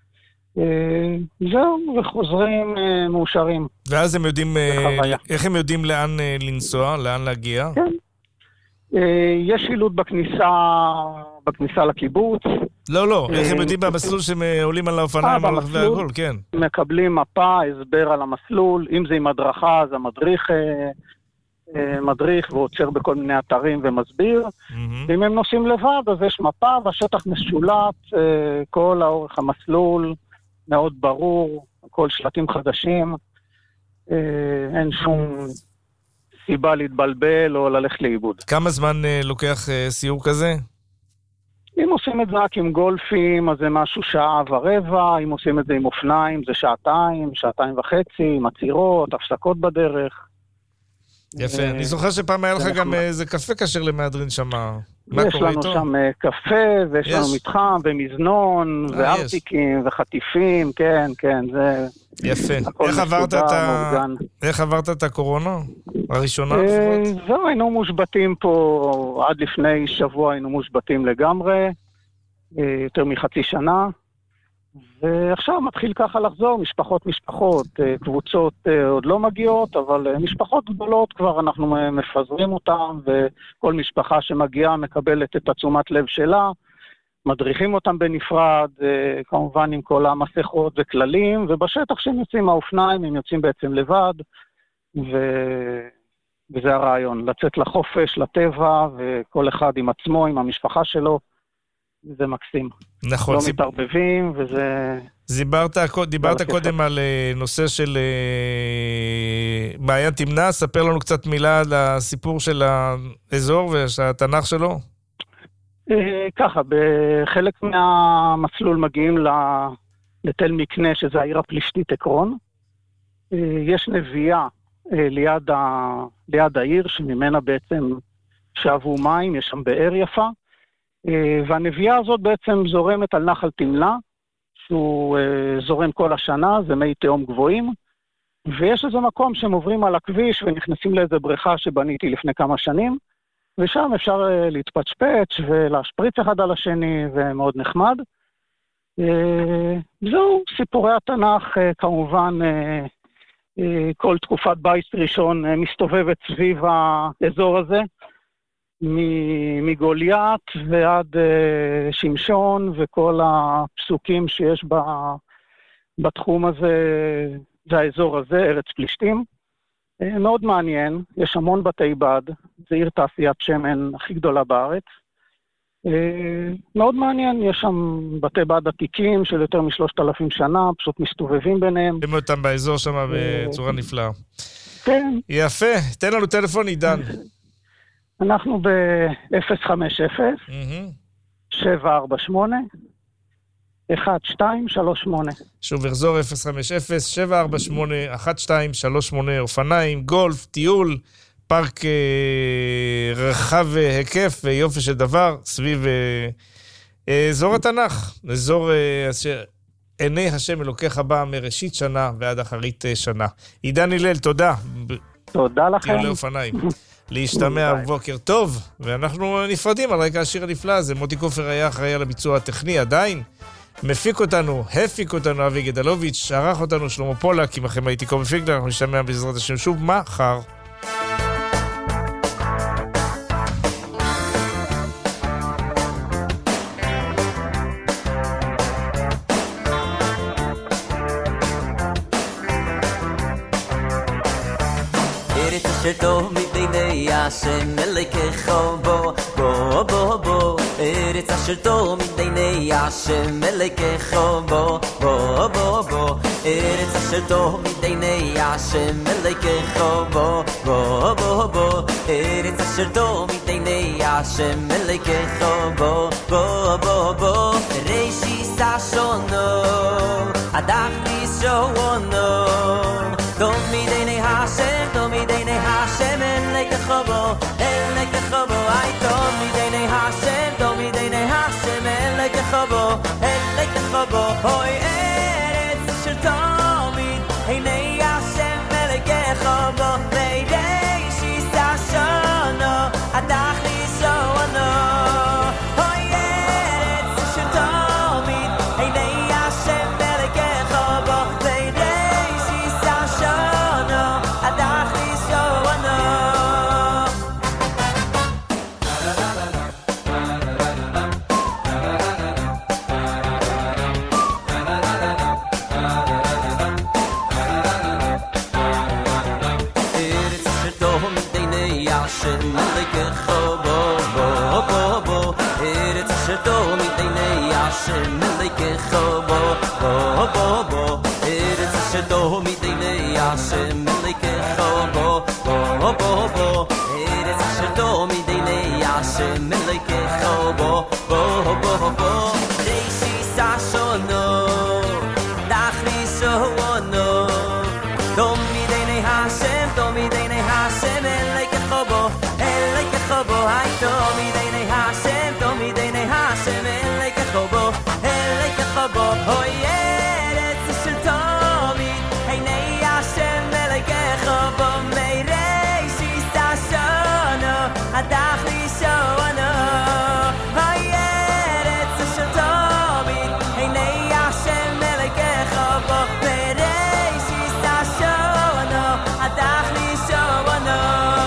זהו, וחוזרים מאושרים. ואז הם יודעים, איך הם יודעים לאן לנסוע, לאן להגיע? כן. יש שילוט בכניסה, בכניסה לקיבוץ. לא, לא, איך הם יודעים במסלול שהם עולים על האופניים על רכבי הגול, כן. מקבלים מפה, הסבר על המסלול, אם זה עם הדרכה, אז המדריך מדריך ועוצר בכל מיני אתרים ומסביר. ואם הם נוסעים לבד, אז יש מפה והשטח משולט, כל האורך המסלול, מאוד ברור, כל שלטים חדשים, אין שום סיבה להתבלבל או ללכת לאיבוד. כמה זמן לוקח סיור כזה? אם עושים את זה רק עם גולפים, אז זה משהו שעה ורבע, אם עושים את זה עם אופניים, זה שעתיים, שעתיים וחצי, עם עצירות, הפסקות בדרך. יפה, אני זוכר שפעם היה לך גם איזה קפה כשר למהדרין שם. יש לנו שם קפה, ויש לנו מתחם, ומזנון, וארטיקים, וחטיפים, כן, כן, זה... יפה. איך עברת את הקורונה? הראשונה? זהו, היינו מושבטים פה, עד לפני שבוע היינו מושבטים לגמרי, יותר מחצי שנה, ועכשיו מתחיל ככה לחזור, משפחות משפחות, קבוצות עוד לא מגיעות, אבל משפחות גדולות כבר אנחנו מפזרים אותם, וכל משפחה שמגיעה מקבלת את התשומת לב שלה, מדריכים אותם בנפרד, כמובן עם כל המסכות וכללים, ובשטח שהם יוצאים מהאופניים, הם יוצאים בעצם לבד, ו... וזה הרעיון, לצאת לחופש, לטבע, וכל אחד עם עצמו, עם המשפחה שלו, זה מקסים. נכון. לא מתערבבים, וזה... דיברת, דיברת קודם על נושא של בעיה תמנע, ספר לנו קצת מילה על הסיפור של האזור והתנ"ך שלו. ככה, בחלק מהמסלול מגיעים לתל מקנה, שזה העיר הפלישתית עקרון. יש נביאה ליד, ה... ליד העיר, שממנה בעצם שאבו מים, יש שם באר יפה. והנביאה הזאת בעצם זורמת על נחל תמנע, שהוא זורם כל השנה, זה מי תהום גבוהים, ויש איזה מקום שהם עוברים על הכביש ונכנסים לאיזה בריכה שבניתי לפני כמה שנים, ושם אפשר להתפצפץ ולהשפריץ אחד על השני, ומאוד נחמד. זהו, סיפורי התנ"ך, כמובן, כל תקופת בית ראשון מסתובבת סביב האזור הזה, מגוליית ועד שמשון, וכל הפסוקים שיש בתחום הזה, זה האזור הזה, ארץ פלישתים. מאוד מעניין, יש המון בתי בד, זה עיר תעשיית שמן הכי גדולה בארץ. מאוד מעניין, יש שם בתי בד עתיקים של יותר משלושת אלפים שנה, פשוט מסתובבים ביניהם. הם אותם באזור שם בצורה נפלאה. כן. יפה, תן לנו טלפון עידן. אנחנו ב-אפס חמש אפס שבע ארבע שמונה אחת שתיים שלוש שמונה. שוב אחזור, אפס חמש אפס שבע ארבע שמונה אחת שתיים שלוש שמונה, אופניים, גולף, טיול, פארק אה, רחב היקף ויופי של דבר, סביב אה, אה, אזור התנ"ך, אזור אה, אשר עיני השם אלוקיך בא מראשית שנה ועד אחרית אה, שנה. עידן הלל, תודה. תודה לכם. טיולי אופניים. להשתמע בבוקר טוב, ואנחנו נפרדים על רקע השיר הנפלא הזה. מוטי קופר היה אחראי על הביצוע הטכני, עדיין מפיק אותנו, הפיק אותנו אבי גדלוביץ', ערך אותנו שלמה פולק, עם לכם הייתי קובי פיגלר, אנחנו נשתמע בעזרת השם שוב מחר. ארץ אשר טוב מפני השם אלוקיכו בו בו בו בו ארץ אשר טוב מפני השם אלוקיכו בו בו בו בו ארץ אשר טוב מפני השם אלוקיכו בו בו בו בו ארץ אשר טוב מפני השם אלוקיכו בו בו בו בו ראשיס השונו הדח נישונו טוב מפני השם טוב מפני השם אלוקיכו בו אלוקיכו בו אי טוב מפני השם טוב מפני השם אלוקיכו בו אלוקיכו בו אוי ארץ אשר טוב מפני השם אלוקיכו בו ראשיס השונו הדח נישונו אוי ארץ אשר טוב מפני השם אלוקיכו בו ראשיס השונו הדח נישונו השם אלוקיכו בו בו בו בו ארץ אשר טוב מפני השם אלוקיכו בו בו בו בו ארץ אשר טוב מפני השם אלוקיכו בו בו בו בו ארץ אשר טוב מפני השם אלוקיכו בו בו בו בו ראשיס השונו דח נישונו טוב מפני השם טוב מפני השם אלוקיכו בו אלוקיכו בו אי טוב מפני השם טוב מפני השם אלוקיכו בו אלוקיכו בו אוי ארץ אשר טוב מפני השם אלוקיכו בו מראשיס השונו הדח נישונו אוי ארץ אשר טוב מפני השם אלוקיכו בו מראשיס השונו הדח נישונו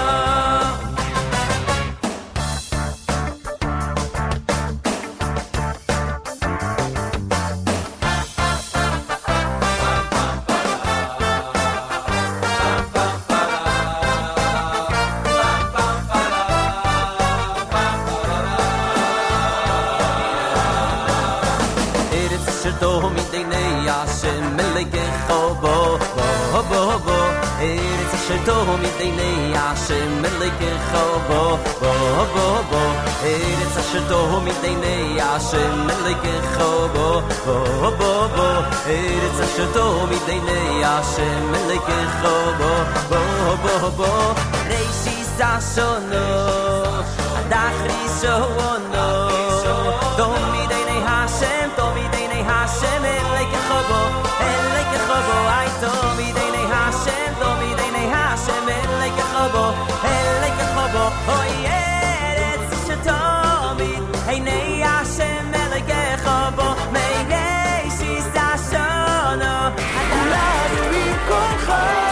טוב מפני השם אלוקיכו בו בו בו בו ארץ אשר טוב מפני השם אלוקיכו בו בו בו בו ארץ אשר טוב מפני השם אלוקיכו בו בו בו בו ארץ אשר טוב מפני השם אלוקיכו בו בו בו בו ראשיס השונו הדח נישונו טוב מפני השם טוב מפני השם אלוקיכו בו אלוקיכו בו אי טוב מפני השם טוב מפני השם אלוקיכו בו אלוקיכו בו אוי ארץ אשר טוב מפני השם אלוקיכו בו מראשיס השונו הדח נישונו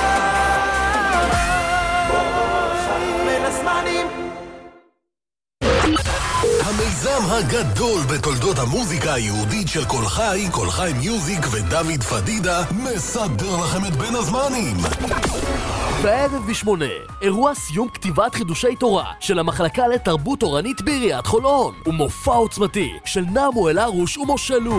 בין הזמנים המיזם הגדול בתולדות המוזיקה היהודית של כל חי, כל חי מיוזיק ודוד פדידה מסדר לכם את בין הזמנים. בערב בשמונה, אירוע סיום כתיבת חידושי תורה של המחלקה לתרבות תורנית בעיריית חולון, ומופע עוצמתי של נעמו אלהרוש ומשה לו.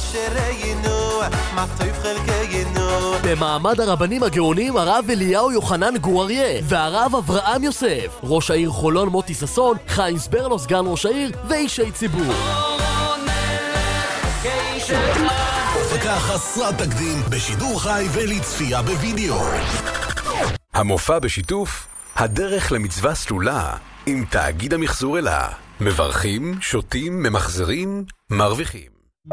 במעמד הרבנים הגאונים הרב אליהו יוחנן גור אריה והרב אברהם יוסף, ראש העיר חולון מוטי ששון, חיים סברנו סגן ראש העיר ואישי ציבור. הפקה חסרת תקדים בשידור חי ולצפייה בווידאו. המופע בשיתוף הדרך למצווה סלולה עם תאגיד המחזור אלה. מברכים, שותים, ממחזרים, מרוויחים.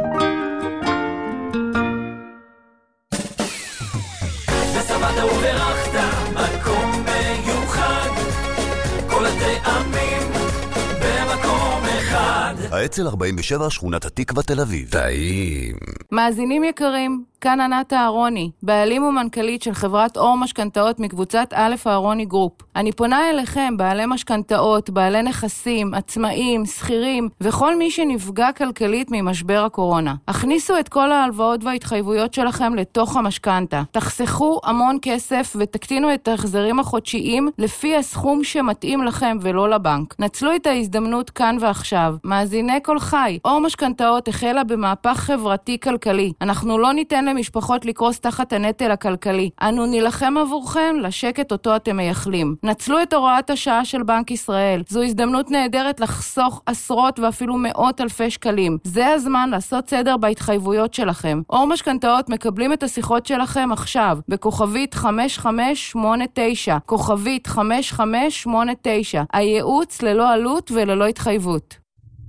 וסבדת וברכת מקום מיוחד, כל הטעמים במקום אחד. האצ"ל ארבעים ושבע, שכונת התקווה, תל אביב. טעים. מאזינים יקרים, כאן ענת אהרוני, בעלים ומנכ"לית של חברת אור משכנתאות מקבוצת א' אהרוני גרופ. אני פונה אליכם, בעלי משכנתאות, בעלי נכסים, עצמאים, שכירים וכל מי שנפגע כלכלית ממשבר הקורונה. הכניסו את כל ההלוואות וההתחייבויות שלכם לתוך המשכנתה. תחסכו המון כסף ותקטינו את ההחזרים החודשיים לפי הסכום שמתאים לכם ולא לבנק. נצלו את ההזדמנות כאן ועכשיו. מאזיני כל חי, אור משכנתאות החלה במהפך חברתי כלכלי. אנחנו לא ניתן למשפחות לקרוס תחת הנטל הכלכלי. אנו נילחם עבורכם לשקט אותו אתם מייחלים. נצלו את הוראת השעה של בנק ישראל. זו הזדמנות נהדרת לחסוך עשרות ואפילו מאות אלפי שקלים. זה הזמן לעשות סדר בהתחייבויות שלכם. אור משכנתאות מקבלים את השיחות שלכם עכשיו, בכוכבית חמש חמש שמונה תשע, כוכבית חמש חמש שמונה תשע. הייעוץ ללא עלות וללא התחייבות.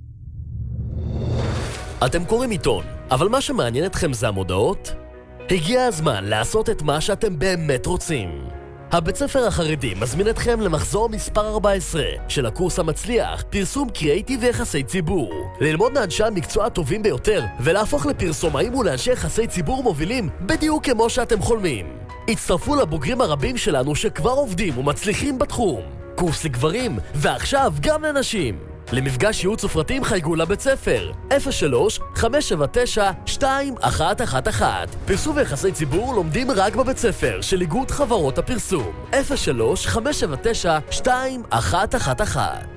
אתם קוראים עיתון, אבל מה שמעניין אתכם זה המודעות? הגיע הזמן לעשות את מה שאתם באמת רוצים. הבית ספר החרדי מזמין אתכם למחזור מספר ארבע עשרה של הקורס המצליח, פרסום קריאיטיב ויחסי ציבור. ללמוד מאנשי המקצוע הטובים ביותר ולהפוך לפרסומאים ולאנשי יחסי ציבור מובילים בדיוק כמו שאתם חולמים. הצטרפו לבוגרים הרבים שלנו שכבר עובדים ומצליחים בתחום. קורס לגברים ועכשיו גם לנשים. למפגש ייעוץ ופרטים חייגו לבית ספר אפס שלוש חמש שבע תשע שתיים אחת אחת אחת. פרסום ויחסי ציבור לומדים רק בבית ספר של איגוד חברות הפרסום אפס שלוש חמש שבע תשע שתיים אחת אחת אחת.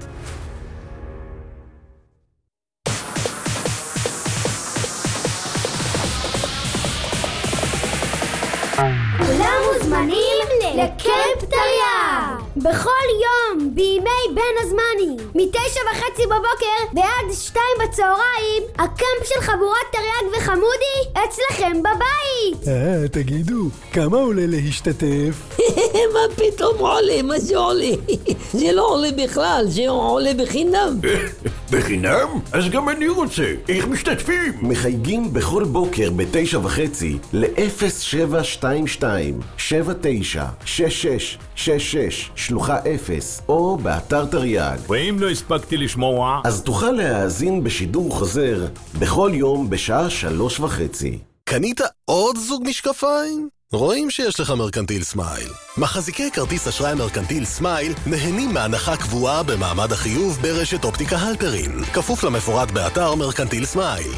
כולם מוזמנים לקמפ טריה בכל יום בימי בין הזמנים מתשע וחצי בבוקר ועד שתיים בצהריים. הקמפ של חבורת תרי"ג וחמודי אצלכם בבית. אה, תגידו, כמה עולה להשתתף? מה פתאום עולה? מה זה עולה? זה לא עולה בכלל, זה עולה בחינם. בחינם? אז גם אני רוצה. איך משתתפים? מחייגים בכל בוקר בתשע וחצי ל-אפס שבע שתיים שתיים שבע תשע שש שש שש שש שלוחה אפס או באתר תרי"ג. ואם לא הספקתי לשמוע? אז תוכל להאזין בשידור חוזר בכל יום בשעה שלוש וחצי. קנית עוד זוג משקפיים? רואים שיש לך מרקנטיל סמייל. מחזיקי כרטיס אשראי מרקנטיל סמייל נהנים מהנחה קבועה במעמד החיוב ברשת אופטיקה הלפרין, כפוף למפורט באתר מרקנטיל סמייל.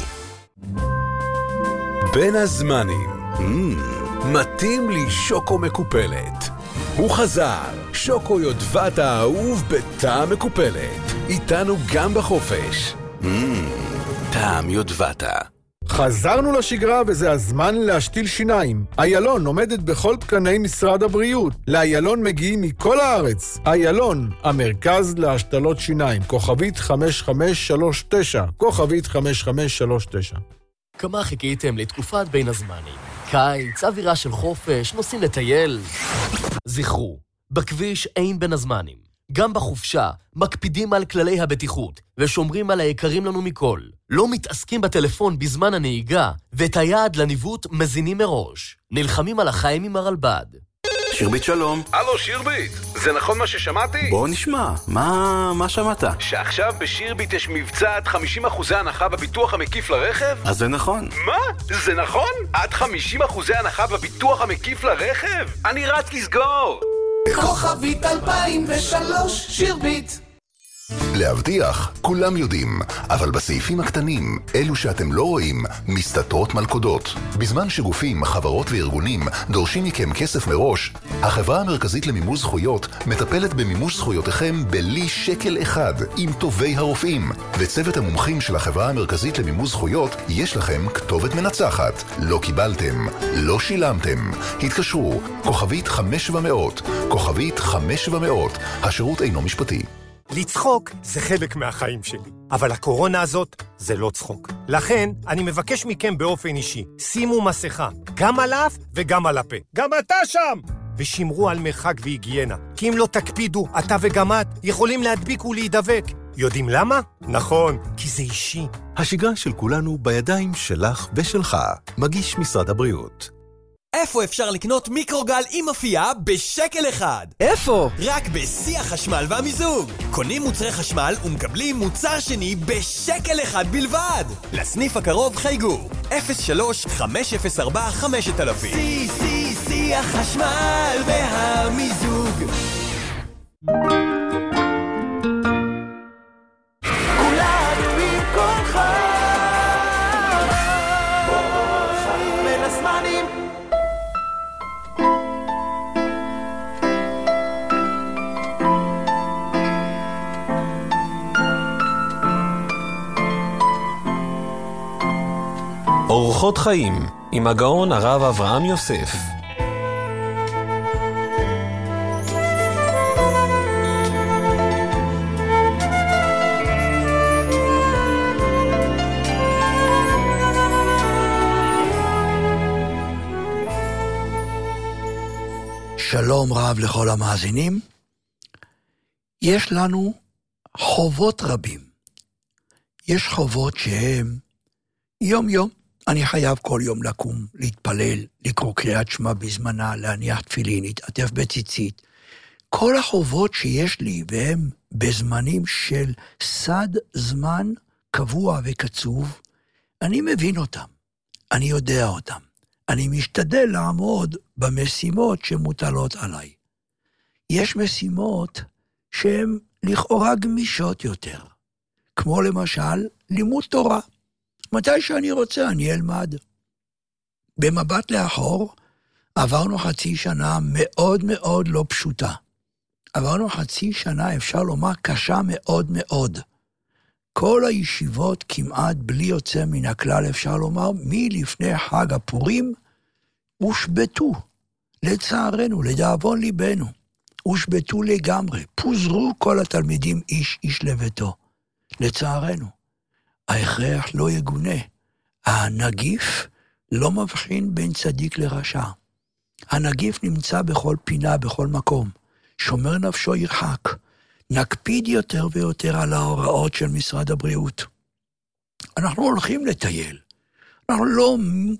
בין הזמנים. Mm, מתאים לי שוקו מקופלת. הוא חזר, שוקו יודבת האהוב בטעם מקופלת. איתנו גם בחופש. Mm, טעם יודבת. חזרנו לשגרה וזה הזמן להשתיל שיניים. איילון עומדת בכל תקני משרד הבריאות. לאיילון מגיעים מכל הארץ. איילון, המרכז להשתלות שיניים. כוכבית חמש חמש שלוש תשע. כוכבית חמש חמש שלוש תשע. כמה חיכיתם לתקופת בין הזמנים? קיץ, אווירה של חופש, נוסעים לטייל. זכרו, בכביש אין בין הזמנים. גם בחופשה מקפידים על כללי הבטיחות ושומרים על היקרים לנו מכל. לא מתעסקים בטלפון בזמן הנהיגה ואת היעד לניווט מזינים מראש. נלחמים על החיים עם הרלב"ד. שירבית שלום. הלו שירבית, זה נכון מה ששמעתי? בוא נשמע, מה, מה שמעת? שעכשיו בשירבית יש מבצע עד חמישים אחוזי הנחה בביטוח המקיף לרכב? אז זה נכון. מה? זה נכון? עד חמישים אחוזי הנחה בביטוח המקיף לרכב? אני רץ לסגור! כוכבית אלפיים ושלוש שירבית. להבטיח, כולם יודעים, אבל בסעיפים הקטנים, אלו שאתם לא רואים, מסתתרות מלכודות. בזמן שגופים, חברות וארגונים דורשים מכם כסף מראש, החברה המרכזית למימוש זכויות מטפלת במימוש זכויותיכם בלי שקל אחד, עם טובי הרופאים. וצוות המומחים של החברה המרכזית למימוש זכויות, יש לכם כתובת מנצחת. לא קיבלתם, לא שילמתם. התקשרו, כוכבית חמש שבע מאות, כוכבית חמש שבע מאות, השירות אינו משפטי. לצחוק זה חלק מהחיים שלי, אבל הקורונה הזאת זה לא צחוק. לכן אני מבקש מכם באופן אישי, שימו מסכה, גם על האף וגם על הפה. גם אתה שם! ושמרו על מרחק והיגיינה, כי אם לא תקפידו, אתה וגם את יכולים להדביק ולהידבק. יודעים למה? נכון, כי זה אישי. השגרה של כולנו בידיים שלך ושלך, מגיש משרד הבריאות. איפה אפשר לקנות מיקרוגל עם אפייה בשקל אחד? איפה? רק בשיא החשמל והמיזוג. קונים מוצרי חשמל ומקבלים מוצר שני בשקל אחד בלבד. לסניף הקרוב חייגו אפס שלוש חמש אפס ארבע חמש אלף. שיא, שיא, שיא החשמל והמיזוג. כולנו עם כולך בין הזמנים. אורחות חיים עם הגאון הרב אברהם יוסף. שלום רב לכל המאזינים. יש לנו חובות רבים. יש חובות שהם יום יום. אני חייב כל יום לקום, להתפלל, לקרוא קריאת שמע בזמנה, להניח תפילין, להתעטף בציצית. כל החובות שיש לי, והם בזמנים של סד זמן קבוע וקצוב, אני מבין אותם, אני יודע אותם. אני משתדל לעמוד במשימות שמוטלות עליי. יש משימות שהן לכאורה גמישות יותר, כמו למשל לימוד תורה. מתי שאני רוצה אני אלמד. במבט לאחור עברנו חצי שנה מאוד מאוד לא פשוטה. עברנו חצי שנה, אפשר לומר, קשה מאוד מאוד. כל הישיבות כמעט בלי יוצא מן הכלל, אפשר לומר, מלפני חג הפורים, הושבתו, לצערנו, לדאבון ליבנו, הושבתו לגמרי, פוזרו כל התלמידים איש איש לביתו. לצערנו, ההכרח לא יגונה. הנגיף לא מבחין בין צדיק לרשע. הנגיף נמצא בכל פינה, בכל מקום. שומר נפשו ירחק. נקפיד יותר ויותר על ההוראות של משרד הבריאות. אנחנו הולכים לטייל. אנחנו לא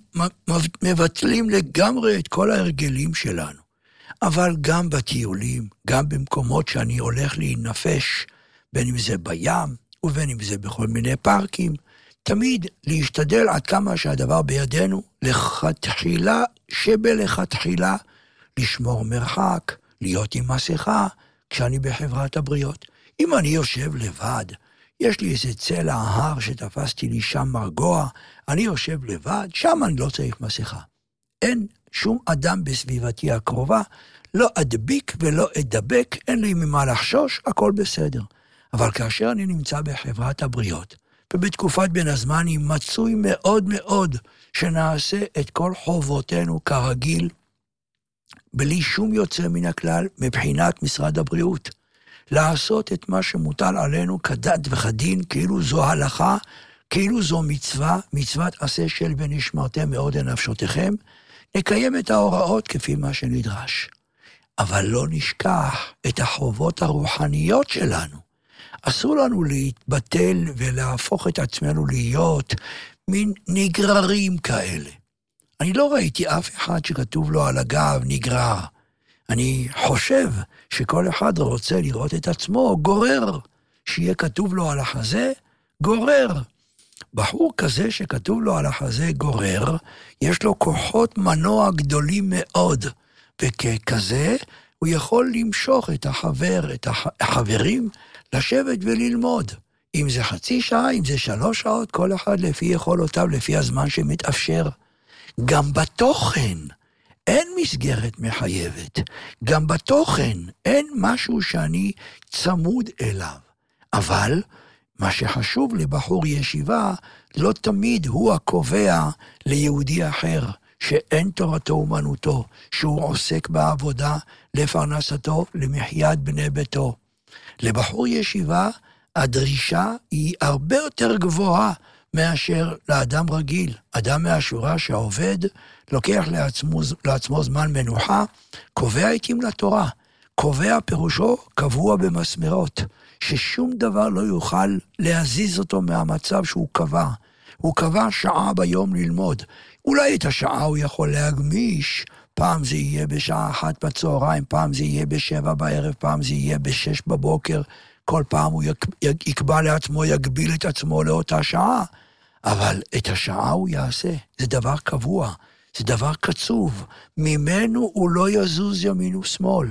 מבטלים לגמרי את כל ההרגלים שלנו. אבל גם בטיולים, גם במקומות שאני הולך להינפש, בין אם זה בים, ובין אם זה בכל מיני פארקים, תמיד להשתדל עד כמה שהדבר בידינו, לכתחילה שבלכתחילה, לשמור מרחק, להיות עם מסכה, כשאני בחברת הבריות. אם אני יושב לבד, יש לי איזה צלע ההר שתפסתי לי שם מרגוע, אני יושב לבד, שם אני לא צריך מסכה. אין שום אדם בסביבתי הקרובה, לא אדביק ולא אדבק, אין לי ממה לחשוש, הכל בסדר. אבל כאשר אני נמצא בחברת הבריות, ובתקופת בין הזמנים מצוי מאוד מאוד שנעשה את כל חובותינו כרגיל, בלי שום יוצא מן הכלל מבחינת משרד הבריאות, לעשות את מה שמוטל עלינו כדת וכדין, כאילו זו הלכה, כאילו זו מצווה, מצוות עשה של ונשמרתם מאוד לנפשותיכם, נקיים את ההוראות כפי מה שנדרש. אבל לא נשכח את החובות הרוחניות שלנו. אסור לנו להתבטל ולהפוך את עצמנו להיות מין נגררים כאלה. אני לא ראיתי אף אחד שכתוב לו על הגב נגרר. אני חושב שכל אחד רוצה לראות את עצמו גורר, שיהיה כתוב לו על החזה גורר. בחור כזה שכתוב לו על החזה גורר, יש לו כוחות מנוע גדולים מאוד, וככזה הוא יכול למשוך את החבר, את החברים, לשבת וללמוד. אם זה חצי שעה, אם זה שלוש שעות, כל אחד לפי יכולותיו, לפי הזמן שמתאפשר. גם בתוכן אין מסגרת מחייבת. גם בתוכן אין משהו שאני צמוד אליו. אבל מה שחשוב לבחור ישיבה, לא תמיד הוא הקובע ליהודי אחר, שאין תורתו אומנותו, שהוא עוסק בעבודה לפרנסתו, למחיית בני ביתו. לבחור ישיבה, הדרישה היא הרבה יותר גבוהה מאשר לאדם רגיל. אדם מהשורה שעובד, לוקח לעצמו, לעצמו זמן מנוחה, קובע עתים לתורה. קובע פירושו קבוע במסמרות, ששום דבר לא יוכל להזיז אותו מהמצב שהוא קבע. הוא קבע שעה ביום ללמוד. אולי את השעה הוא יכול להגמיש, פעם זה יהיה בשעה אחת בצהריים, פעם זה יהיה בשבע בערב, פעם זה יהיה בשש בבוקר, כל פעם הוא יקבע לעצמו, יגביל את עצמו לאותה שעה, אבל את השעה הוא יעשה, זה דבר קבוע, זה דבר קצוב, ממנו הוא לא יזוז ימין ושמאל.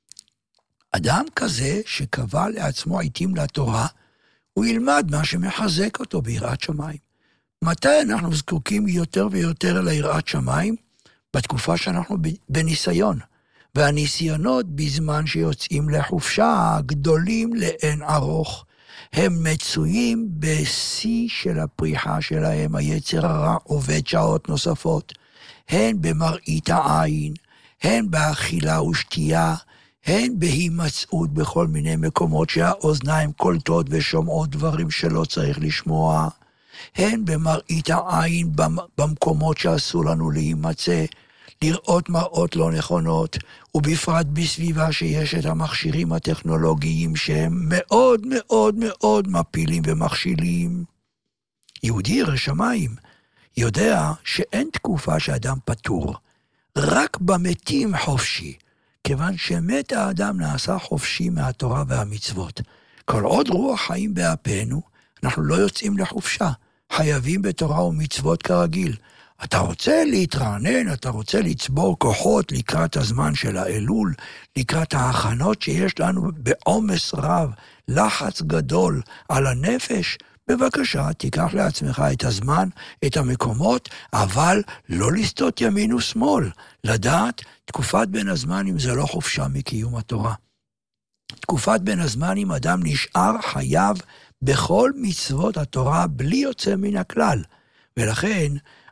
אדם כזה שקבע לעצמו עיתים לתורה, הוא ילמד מה שמחזק אותו ביראת שמיים. מתי אנחנו זקוקים יותר ויותר ליראת שמיים? בתקופה שאנחנו בניסיון. והניסיונות בזמן שיוצאים לחופשה, גדולים לאין ארוך. הם מצויים בשיא של הפריחה שלהם, היצר הרע עובד שעות נוספות. הן במראית העין, הן באכילה ושתייה, הן בהימצאות בכל מיני מקומות שהאוזניים קולטות ושומעות דברים שלא צריך לשמוע. הן במראית העין במקומות שאסור לנו להימצא, לראות מראות לא נכונות, ובפרט בסביבה שיש את המכשירים הטכנולוגיים שהם מאוד מאוד מאוד מפילים ומכשילים. יהודי ירא שמיים יודע שאין תקופה שאדם פטור, רק במתים חופשי, כיוון שמת האדם נעשה חופשי מהתורה והמצוות. כל עוד רוח חיים באפנו, אנחנו לא יוצאים לחופשה, חייבים בתורה ומצוות כרגיל. אתה רוצה להתרענן, אתה רוצה לצבור כוחות לקראת הזמן של האלול, לקראת ההכנות שיש לנו בעומס רב, לחץ גדול על הנפש, בבקשה, תיקח לעצמך את הזמן, את המקומות, אבל לא לסטות ימין ושמאל, לדעת תקופת בין הזמנים זה לא חופשה מקיום התורה. תקופת בין הזמנים אדם נשאר חייב בכל מצוות התורה בלי יוצא מן הכלל, ולכן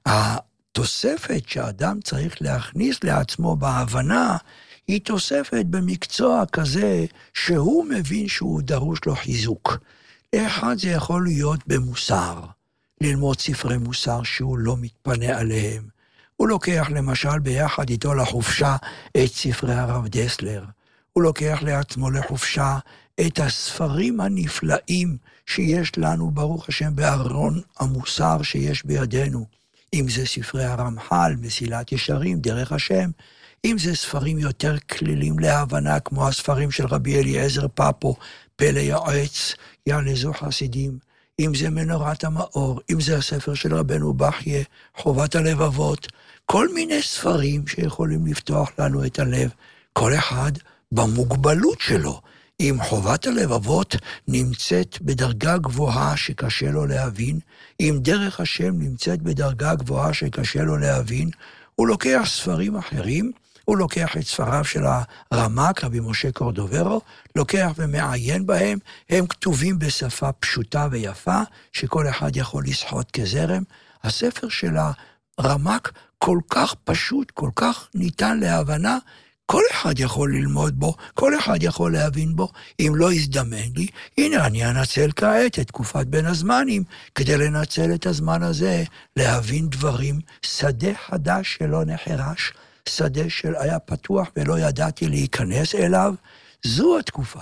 התוספת שאדם צריך להכניס לעצמו בהבנה, היא תוספת במקצוע כזה שהוא מבין שהוא דרוש לו חיזוק. אחד זה יכול להיות במוסר, ללמוד ספרי מוסר שהוא לא מתפנה עליהם. הוא לוקח למשל ביחד איתו לחופשה את ספרי הרב דסלר. הוא לוקח לעצמו לחופשה את הספרים הנפלאים שיש לנו, ברוך השם, בארון המוסר שיש בידינו. אם זה ספרי הרמח"ל, מסילת ישרים, דרך השם, אם זה ספרים יותר כלילים להבנה, כמו הספרים של רבי אליעזר פאפו, פלא יועץ, יעלזו חסידים, אם זה מנורת המאור, אם זה הספר של רבנו בחיה, חובת הלבבות, כל מיני ספרים שיכולים לפתוח לנו את הלב, כל אחד במוגבלות שלו. אם חובת הלבבות נמצאת בדרגה גבוהה שקשה לו להבין, אם דרך השם נמצאת בדרגה גבוהה שקשה לו להבין, הוא לוקח ספרים אחרים, הוא לוקח את ספריו של הרמ"ק, רבי משה קורדוברו, לוקח ומעיין בהם, הם כתובים בשפה פשוטה ויפה, שכל אחד יכול לשחות כזרם. הספר של הרמ"ק כל כך פשוט, כל כך ניתן להבנה, כל אחד יכול ללמוד בו, כל אחד יכול להבין בו. אם לא יזדמן לי, הנה אני אנצל כעת את תקופת בין הזמנים, כדי לנצל את הזמן הזה, להבין דברים, שדה חדש שלא נחרש, שדה של היה פתוח ולא ידעתי להיכנס אליו, זו התקופה,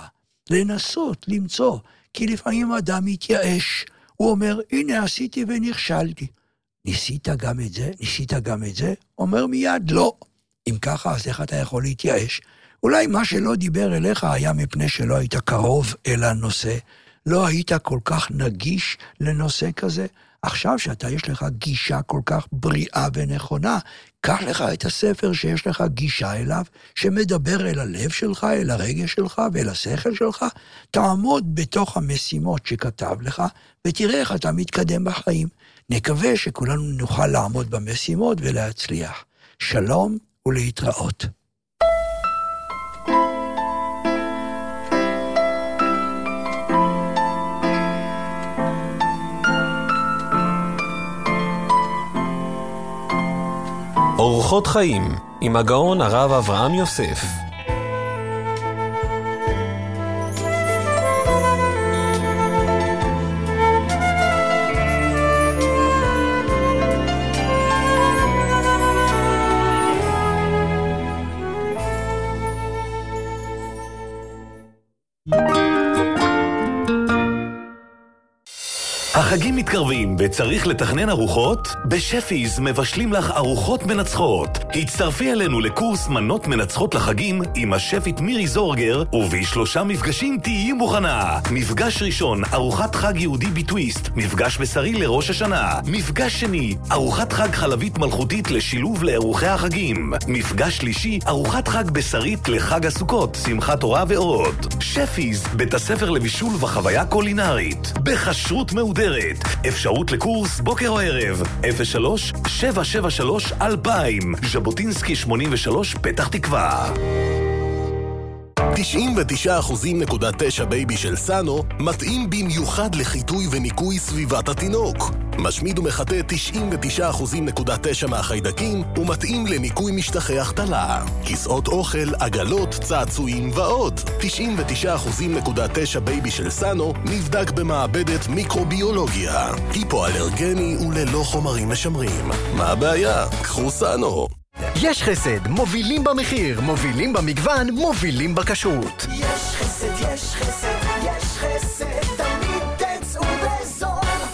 לנסות, למצוא, כי לפעמים אדם מתייאש, הוא אומר, הנה עשיתי ונכשלתי. ניסית גם את זה? ניסית גם את זה? אומר מיד, לא. אם ככה, אז איך אתה יכול להתייאש? אולי מה שלא דיבר אליך היה מפני שלא היית קרוב אל הנושא, לא היית כל כך נגיש לנושא כזה. עכשיו שאתה יש לך גישה כל כך בריאה ונכונה, קח לך את הספר שיש לך גישה אליו, שמדבר אל הלב שלך, אל הרגש שלך ואל השכל שלך, תעמוד בתוך המשימות שכתב לך, ותראה איך אתה מתקדם בחיים. נקווה שכולנו נוכל לעמוד במשימות ולהצליח. שלום ולהתראות. אורחות חיים עם הגאון הרב אברהם יוסף. החגים מתקרבים וצריך לתכנן ארוחות? בשפיז מבשלים לך ארוחות מנצחות. הצטרפי אלינו לקורס מנות מנצחות לחגים עם השפית מירי זורגר, ובשלושה מפגשים תהיי מוכנה. מפגש ראשון, ארוחת חג יהודי בטוויסט, מפגש בשרי לראש השנה. מפגש שני, ארוחת חג חלבית מלכותית לשילוב לאירוחי החגים. מפגש שלישי, ארוחת חג בשרית לחג הסוכות, שמחת תורה ועוד. שפיז, בית הספר לבישול וחוויה קולינרית. בחשרות מהודרת. אפשרות לקורס בוקר או ערב. אפס שלוש שבע שבע שלוש אלפיים. ז'בוטינסקי שמונים ושלוש פתח תקווה. תשעים ותשע נקודה תשע בייבי של סאנו מתאים במיוחד לחיטוי וניקוי סביבת התינוק. משמיד ומחטא תשעים ותשע נקודה תשע מהחיידקים ומתאים לניקוי משטחי החתלה, כיסאות אוכל, עגלות, צעצועים ועוד. תשעים ותשע נקודה תשע בייבי של סאנו נבדק במעבדת מיקרוביולוגיה, היפואלרגני וללא חומרים משמרים. מה הבעיה? קחו סאנו. יש חסד, מובילים במחיר, מובילים במגוון, מובילים בכשרות. יש חסד, יש חסד, יש חסד, תמיד תצאו בזול.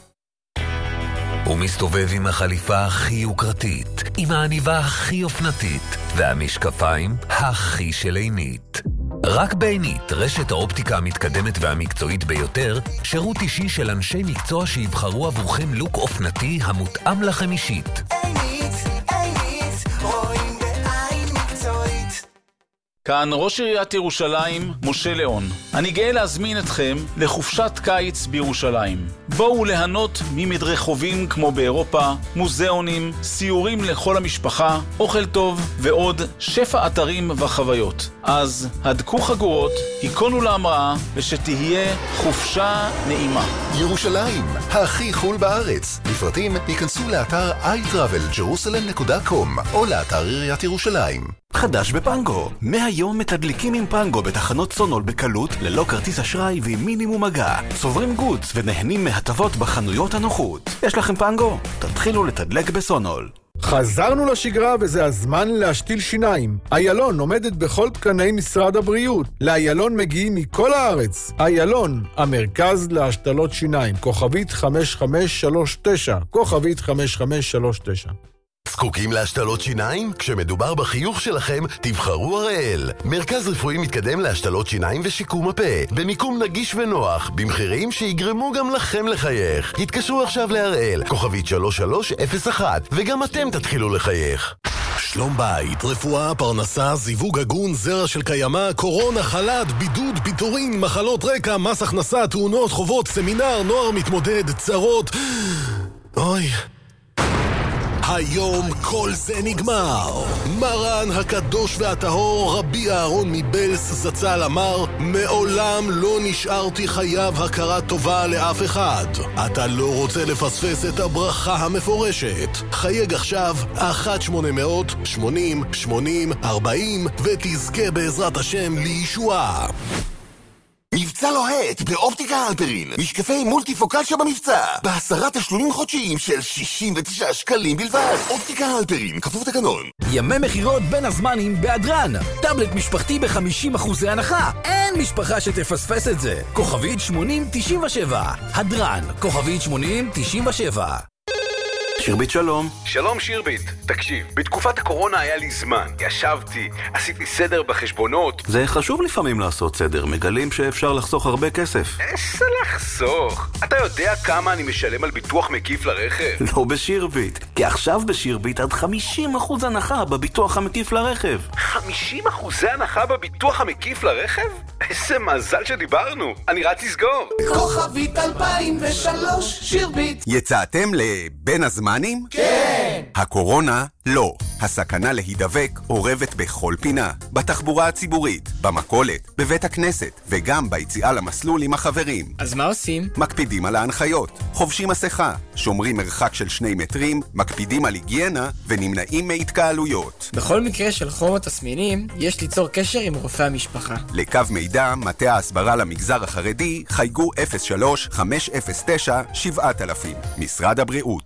הוא מסתובב עם החליפה הכי יוקרתית, עם העניבה הכי אופנתית, והמשקפיים הכי של עינית. רק בעינית, רשת האופטיקה המתקדמת והמקצועית ביותר, שירות אישי של אנשי מקצוע שיבחרו עבורכם לוק אופנתי המותאם לכם אישית. עינית, עינית, רואים בעין מקצועית. כאן ראש עיריית ירושלים, משה ליאון. אני גאה להזמין אתכם לחופשת קיץ בירושלים. בואו ליהנות ממדרחובים כמו באירופה, מוזיאונים, סיורים לכל המשפחה, אוכל טוב ועוד שפע אתרים וחוויות. אז הדקו חגורות, היכונו להמראה ושתהיה חופשה נעימה. ירושלים, הכי חול בארץ. לפרטים ייכנסו לאתר איי טראבל ג'רוסלם נקודה קום או לאתר עיריית ירושלים. חדש בפנגו. מהיום מתדליקים עם פנגו בתחנות סונול בקלות, ללא כרטיס אשראי ועם מינימום מגע. צוברים גוץ ונהנים מהטבות בחנויות הנוחות. יש לכם פנגו? תתחילו לתדלק בסונול. חזרנו לשגרה וזה הזמן להשתיל שיניים. איילון עומדת בכל תקני משרד הבריאות. לאיילון מגיעים מכל הארץ. איילון, המרכז להשתלות שיניים. כוכבית חמש חמש שלוש תשע. כוכבית חמש חמש שלוש תשע. זקוקים להשתלות שיניים? כשמדובר בחיוך שלכם, תבחרו הראל. מרכז רפואי מתקדם להשתלות שיניים ושיקום הפה. במיקום נגיש ונוח, במחירים שיגרמו גם לכם לחייך. התקשרו עכשיו להראל, כוכבית שלוש שלוש אפס אחת, וגם אתם תתחילו לחייך. שלום בית, רפואה, פרנסה, זיווג הגון, זרע של קיימה, קורונה, חל"ת, בידוד, פיטורין, מחלות רקע, מס הכנסה, תאונות, חובות, סמינר, נוער מתמודד, צרות. אוי... היום כל זה נגמר. מרן הקדוש והטהור רבי אהרון מבלס זצ"ל אמר, מעולם לא נשארתי חייב הכרת טובה לאף אחד. אתה לא רוצה לפספס את הברכה המפורשת. חייג עכשיו אחת שמונה מאות שמונים שמונים ארבעים ותזכה בעזרת השם לישועה. מבצע לוהט באופטיקה הלפרין. משקפי מולטיפוקציה במבצע. בעשרה תשלומים חודשיים של שישים ותשעה שקלים בלבד. אופטיקה הלפרין, כפוף תקנון. ימי מחירות בין הזמנים בהדרן. טאבלט משפחתי ב-חמישים אחוז הנחה. אין משפחה שתפספס את זה. כוכבית שמונים תשעים ושבע. הדרן, כוכבית שמונים תשעים ושבע. שירבית שלום. שלום שירבית, תקשיב, בתקופת הקורונה היה לי זמן, ישבתי, עשיתי סדר בחשבונות. זה חשוב לפעמים לעשות סדר, מגלים שאפשר לחסוך הרבה כסף. איזה לחסוך? אתה יודע כמה אני משלם על ביטוח מקיף לרכב? לא בשירבית, כי עכשיו בשירבית עד חמישים אחוז הנחה בביטוח המקיף לרכב. חמישים אחוז הנחה בביטוח המקיף לרכב? איזה מזל שדיברנו, אני רץ לסגור. כוכבית אלפיים ושלוש שירבית. יצאתם לבין הזמנים? כן. הקורונה? לא. הסכנה להידבק אורבת בכל פינה. בתחבורה הציבורית, במכולת, בבית הכנסת, וגם ביציאה למסלול עם החברים. אז מה עושים? מקפידים על ההנחיות. חובשים מסכה, שומרים מרחק של שני מטרים, מקפידים על היגיינה ונמנעים מהתקהלויות. בכל מקרה של חום או תסמינים, יש ליצור קשר עם רופא המשפחה. לקו מידע, מטה ההסברה למגזר החרדי, חייגו אפס שלוש חמש אפס תשע שבע אלף. משרד הבריאות.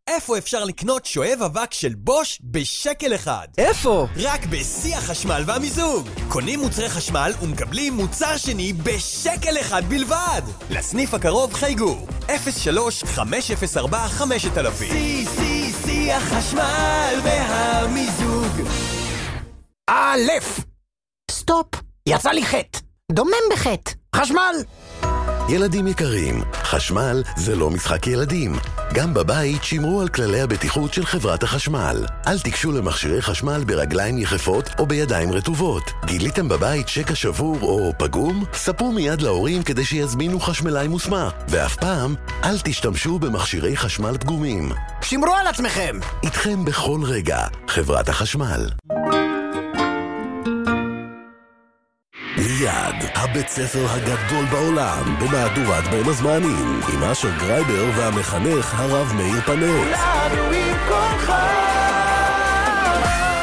איפה אפשר לקנות שואב אבק של בוש בשקל אחד? איפה? רק בשיא החשמל והמיזוג. קונים מוצרי חשמל ומקבלים מוצר שני בשקל אחד בלבד. לסניף הקרוב חייגו אפס שלוש חמש אפס ארבע חמש אלף. שיא, שיא, שיא החשמל והמיזוג. א' סטופ, יצא לי חטא. דומם בחטא. חשמל! ילדים יקרים, חשמל זה לא משחק ילדים. גם בבית שמרו על כללי הבטיחות של חברת החשמל. אל תיגשו למכשירי חשמל ברגליים יחפות או בידיים רטובות. גיליתם בבית שקע שבור או פגום? ספרו מיד להורים כדי שיזמינו חשמלאי מוסמך. ואף פעם, אל תשתמשו במכשירי חשמל פגומים. שמרו על עצמכם! איתכם בכל רגע, חברת החשמל. מיד, הבית ספר הגדול בעולם במהדורת בין הזמנים עם אשר גרייבר והמחנך הרב מאיר פנט. כולנו עם כל חי.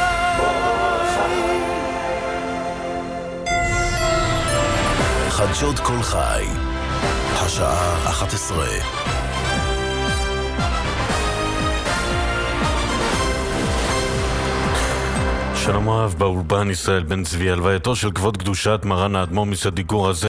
חדשות כל חי, השעה אחת עשרה. שלום רב באולפן ישראל בן צבי, הלווייתו של כבוד קדושת מרן האדמו"ר מסדיגור הזה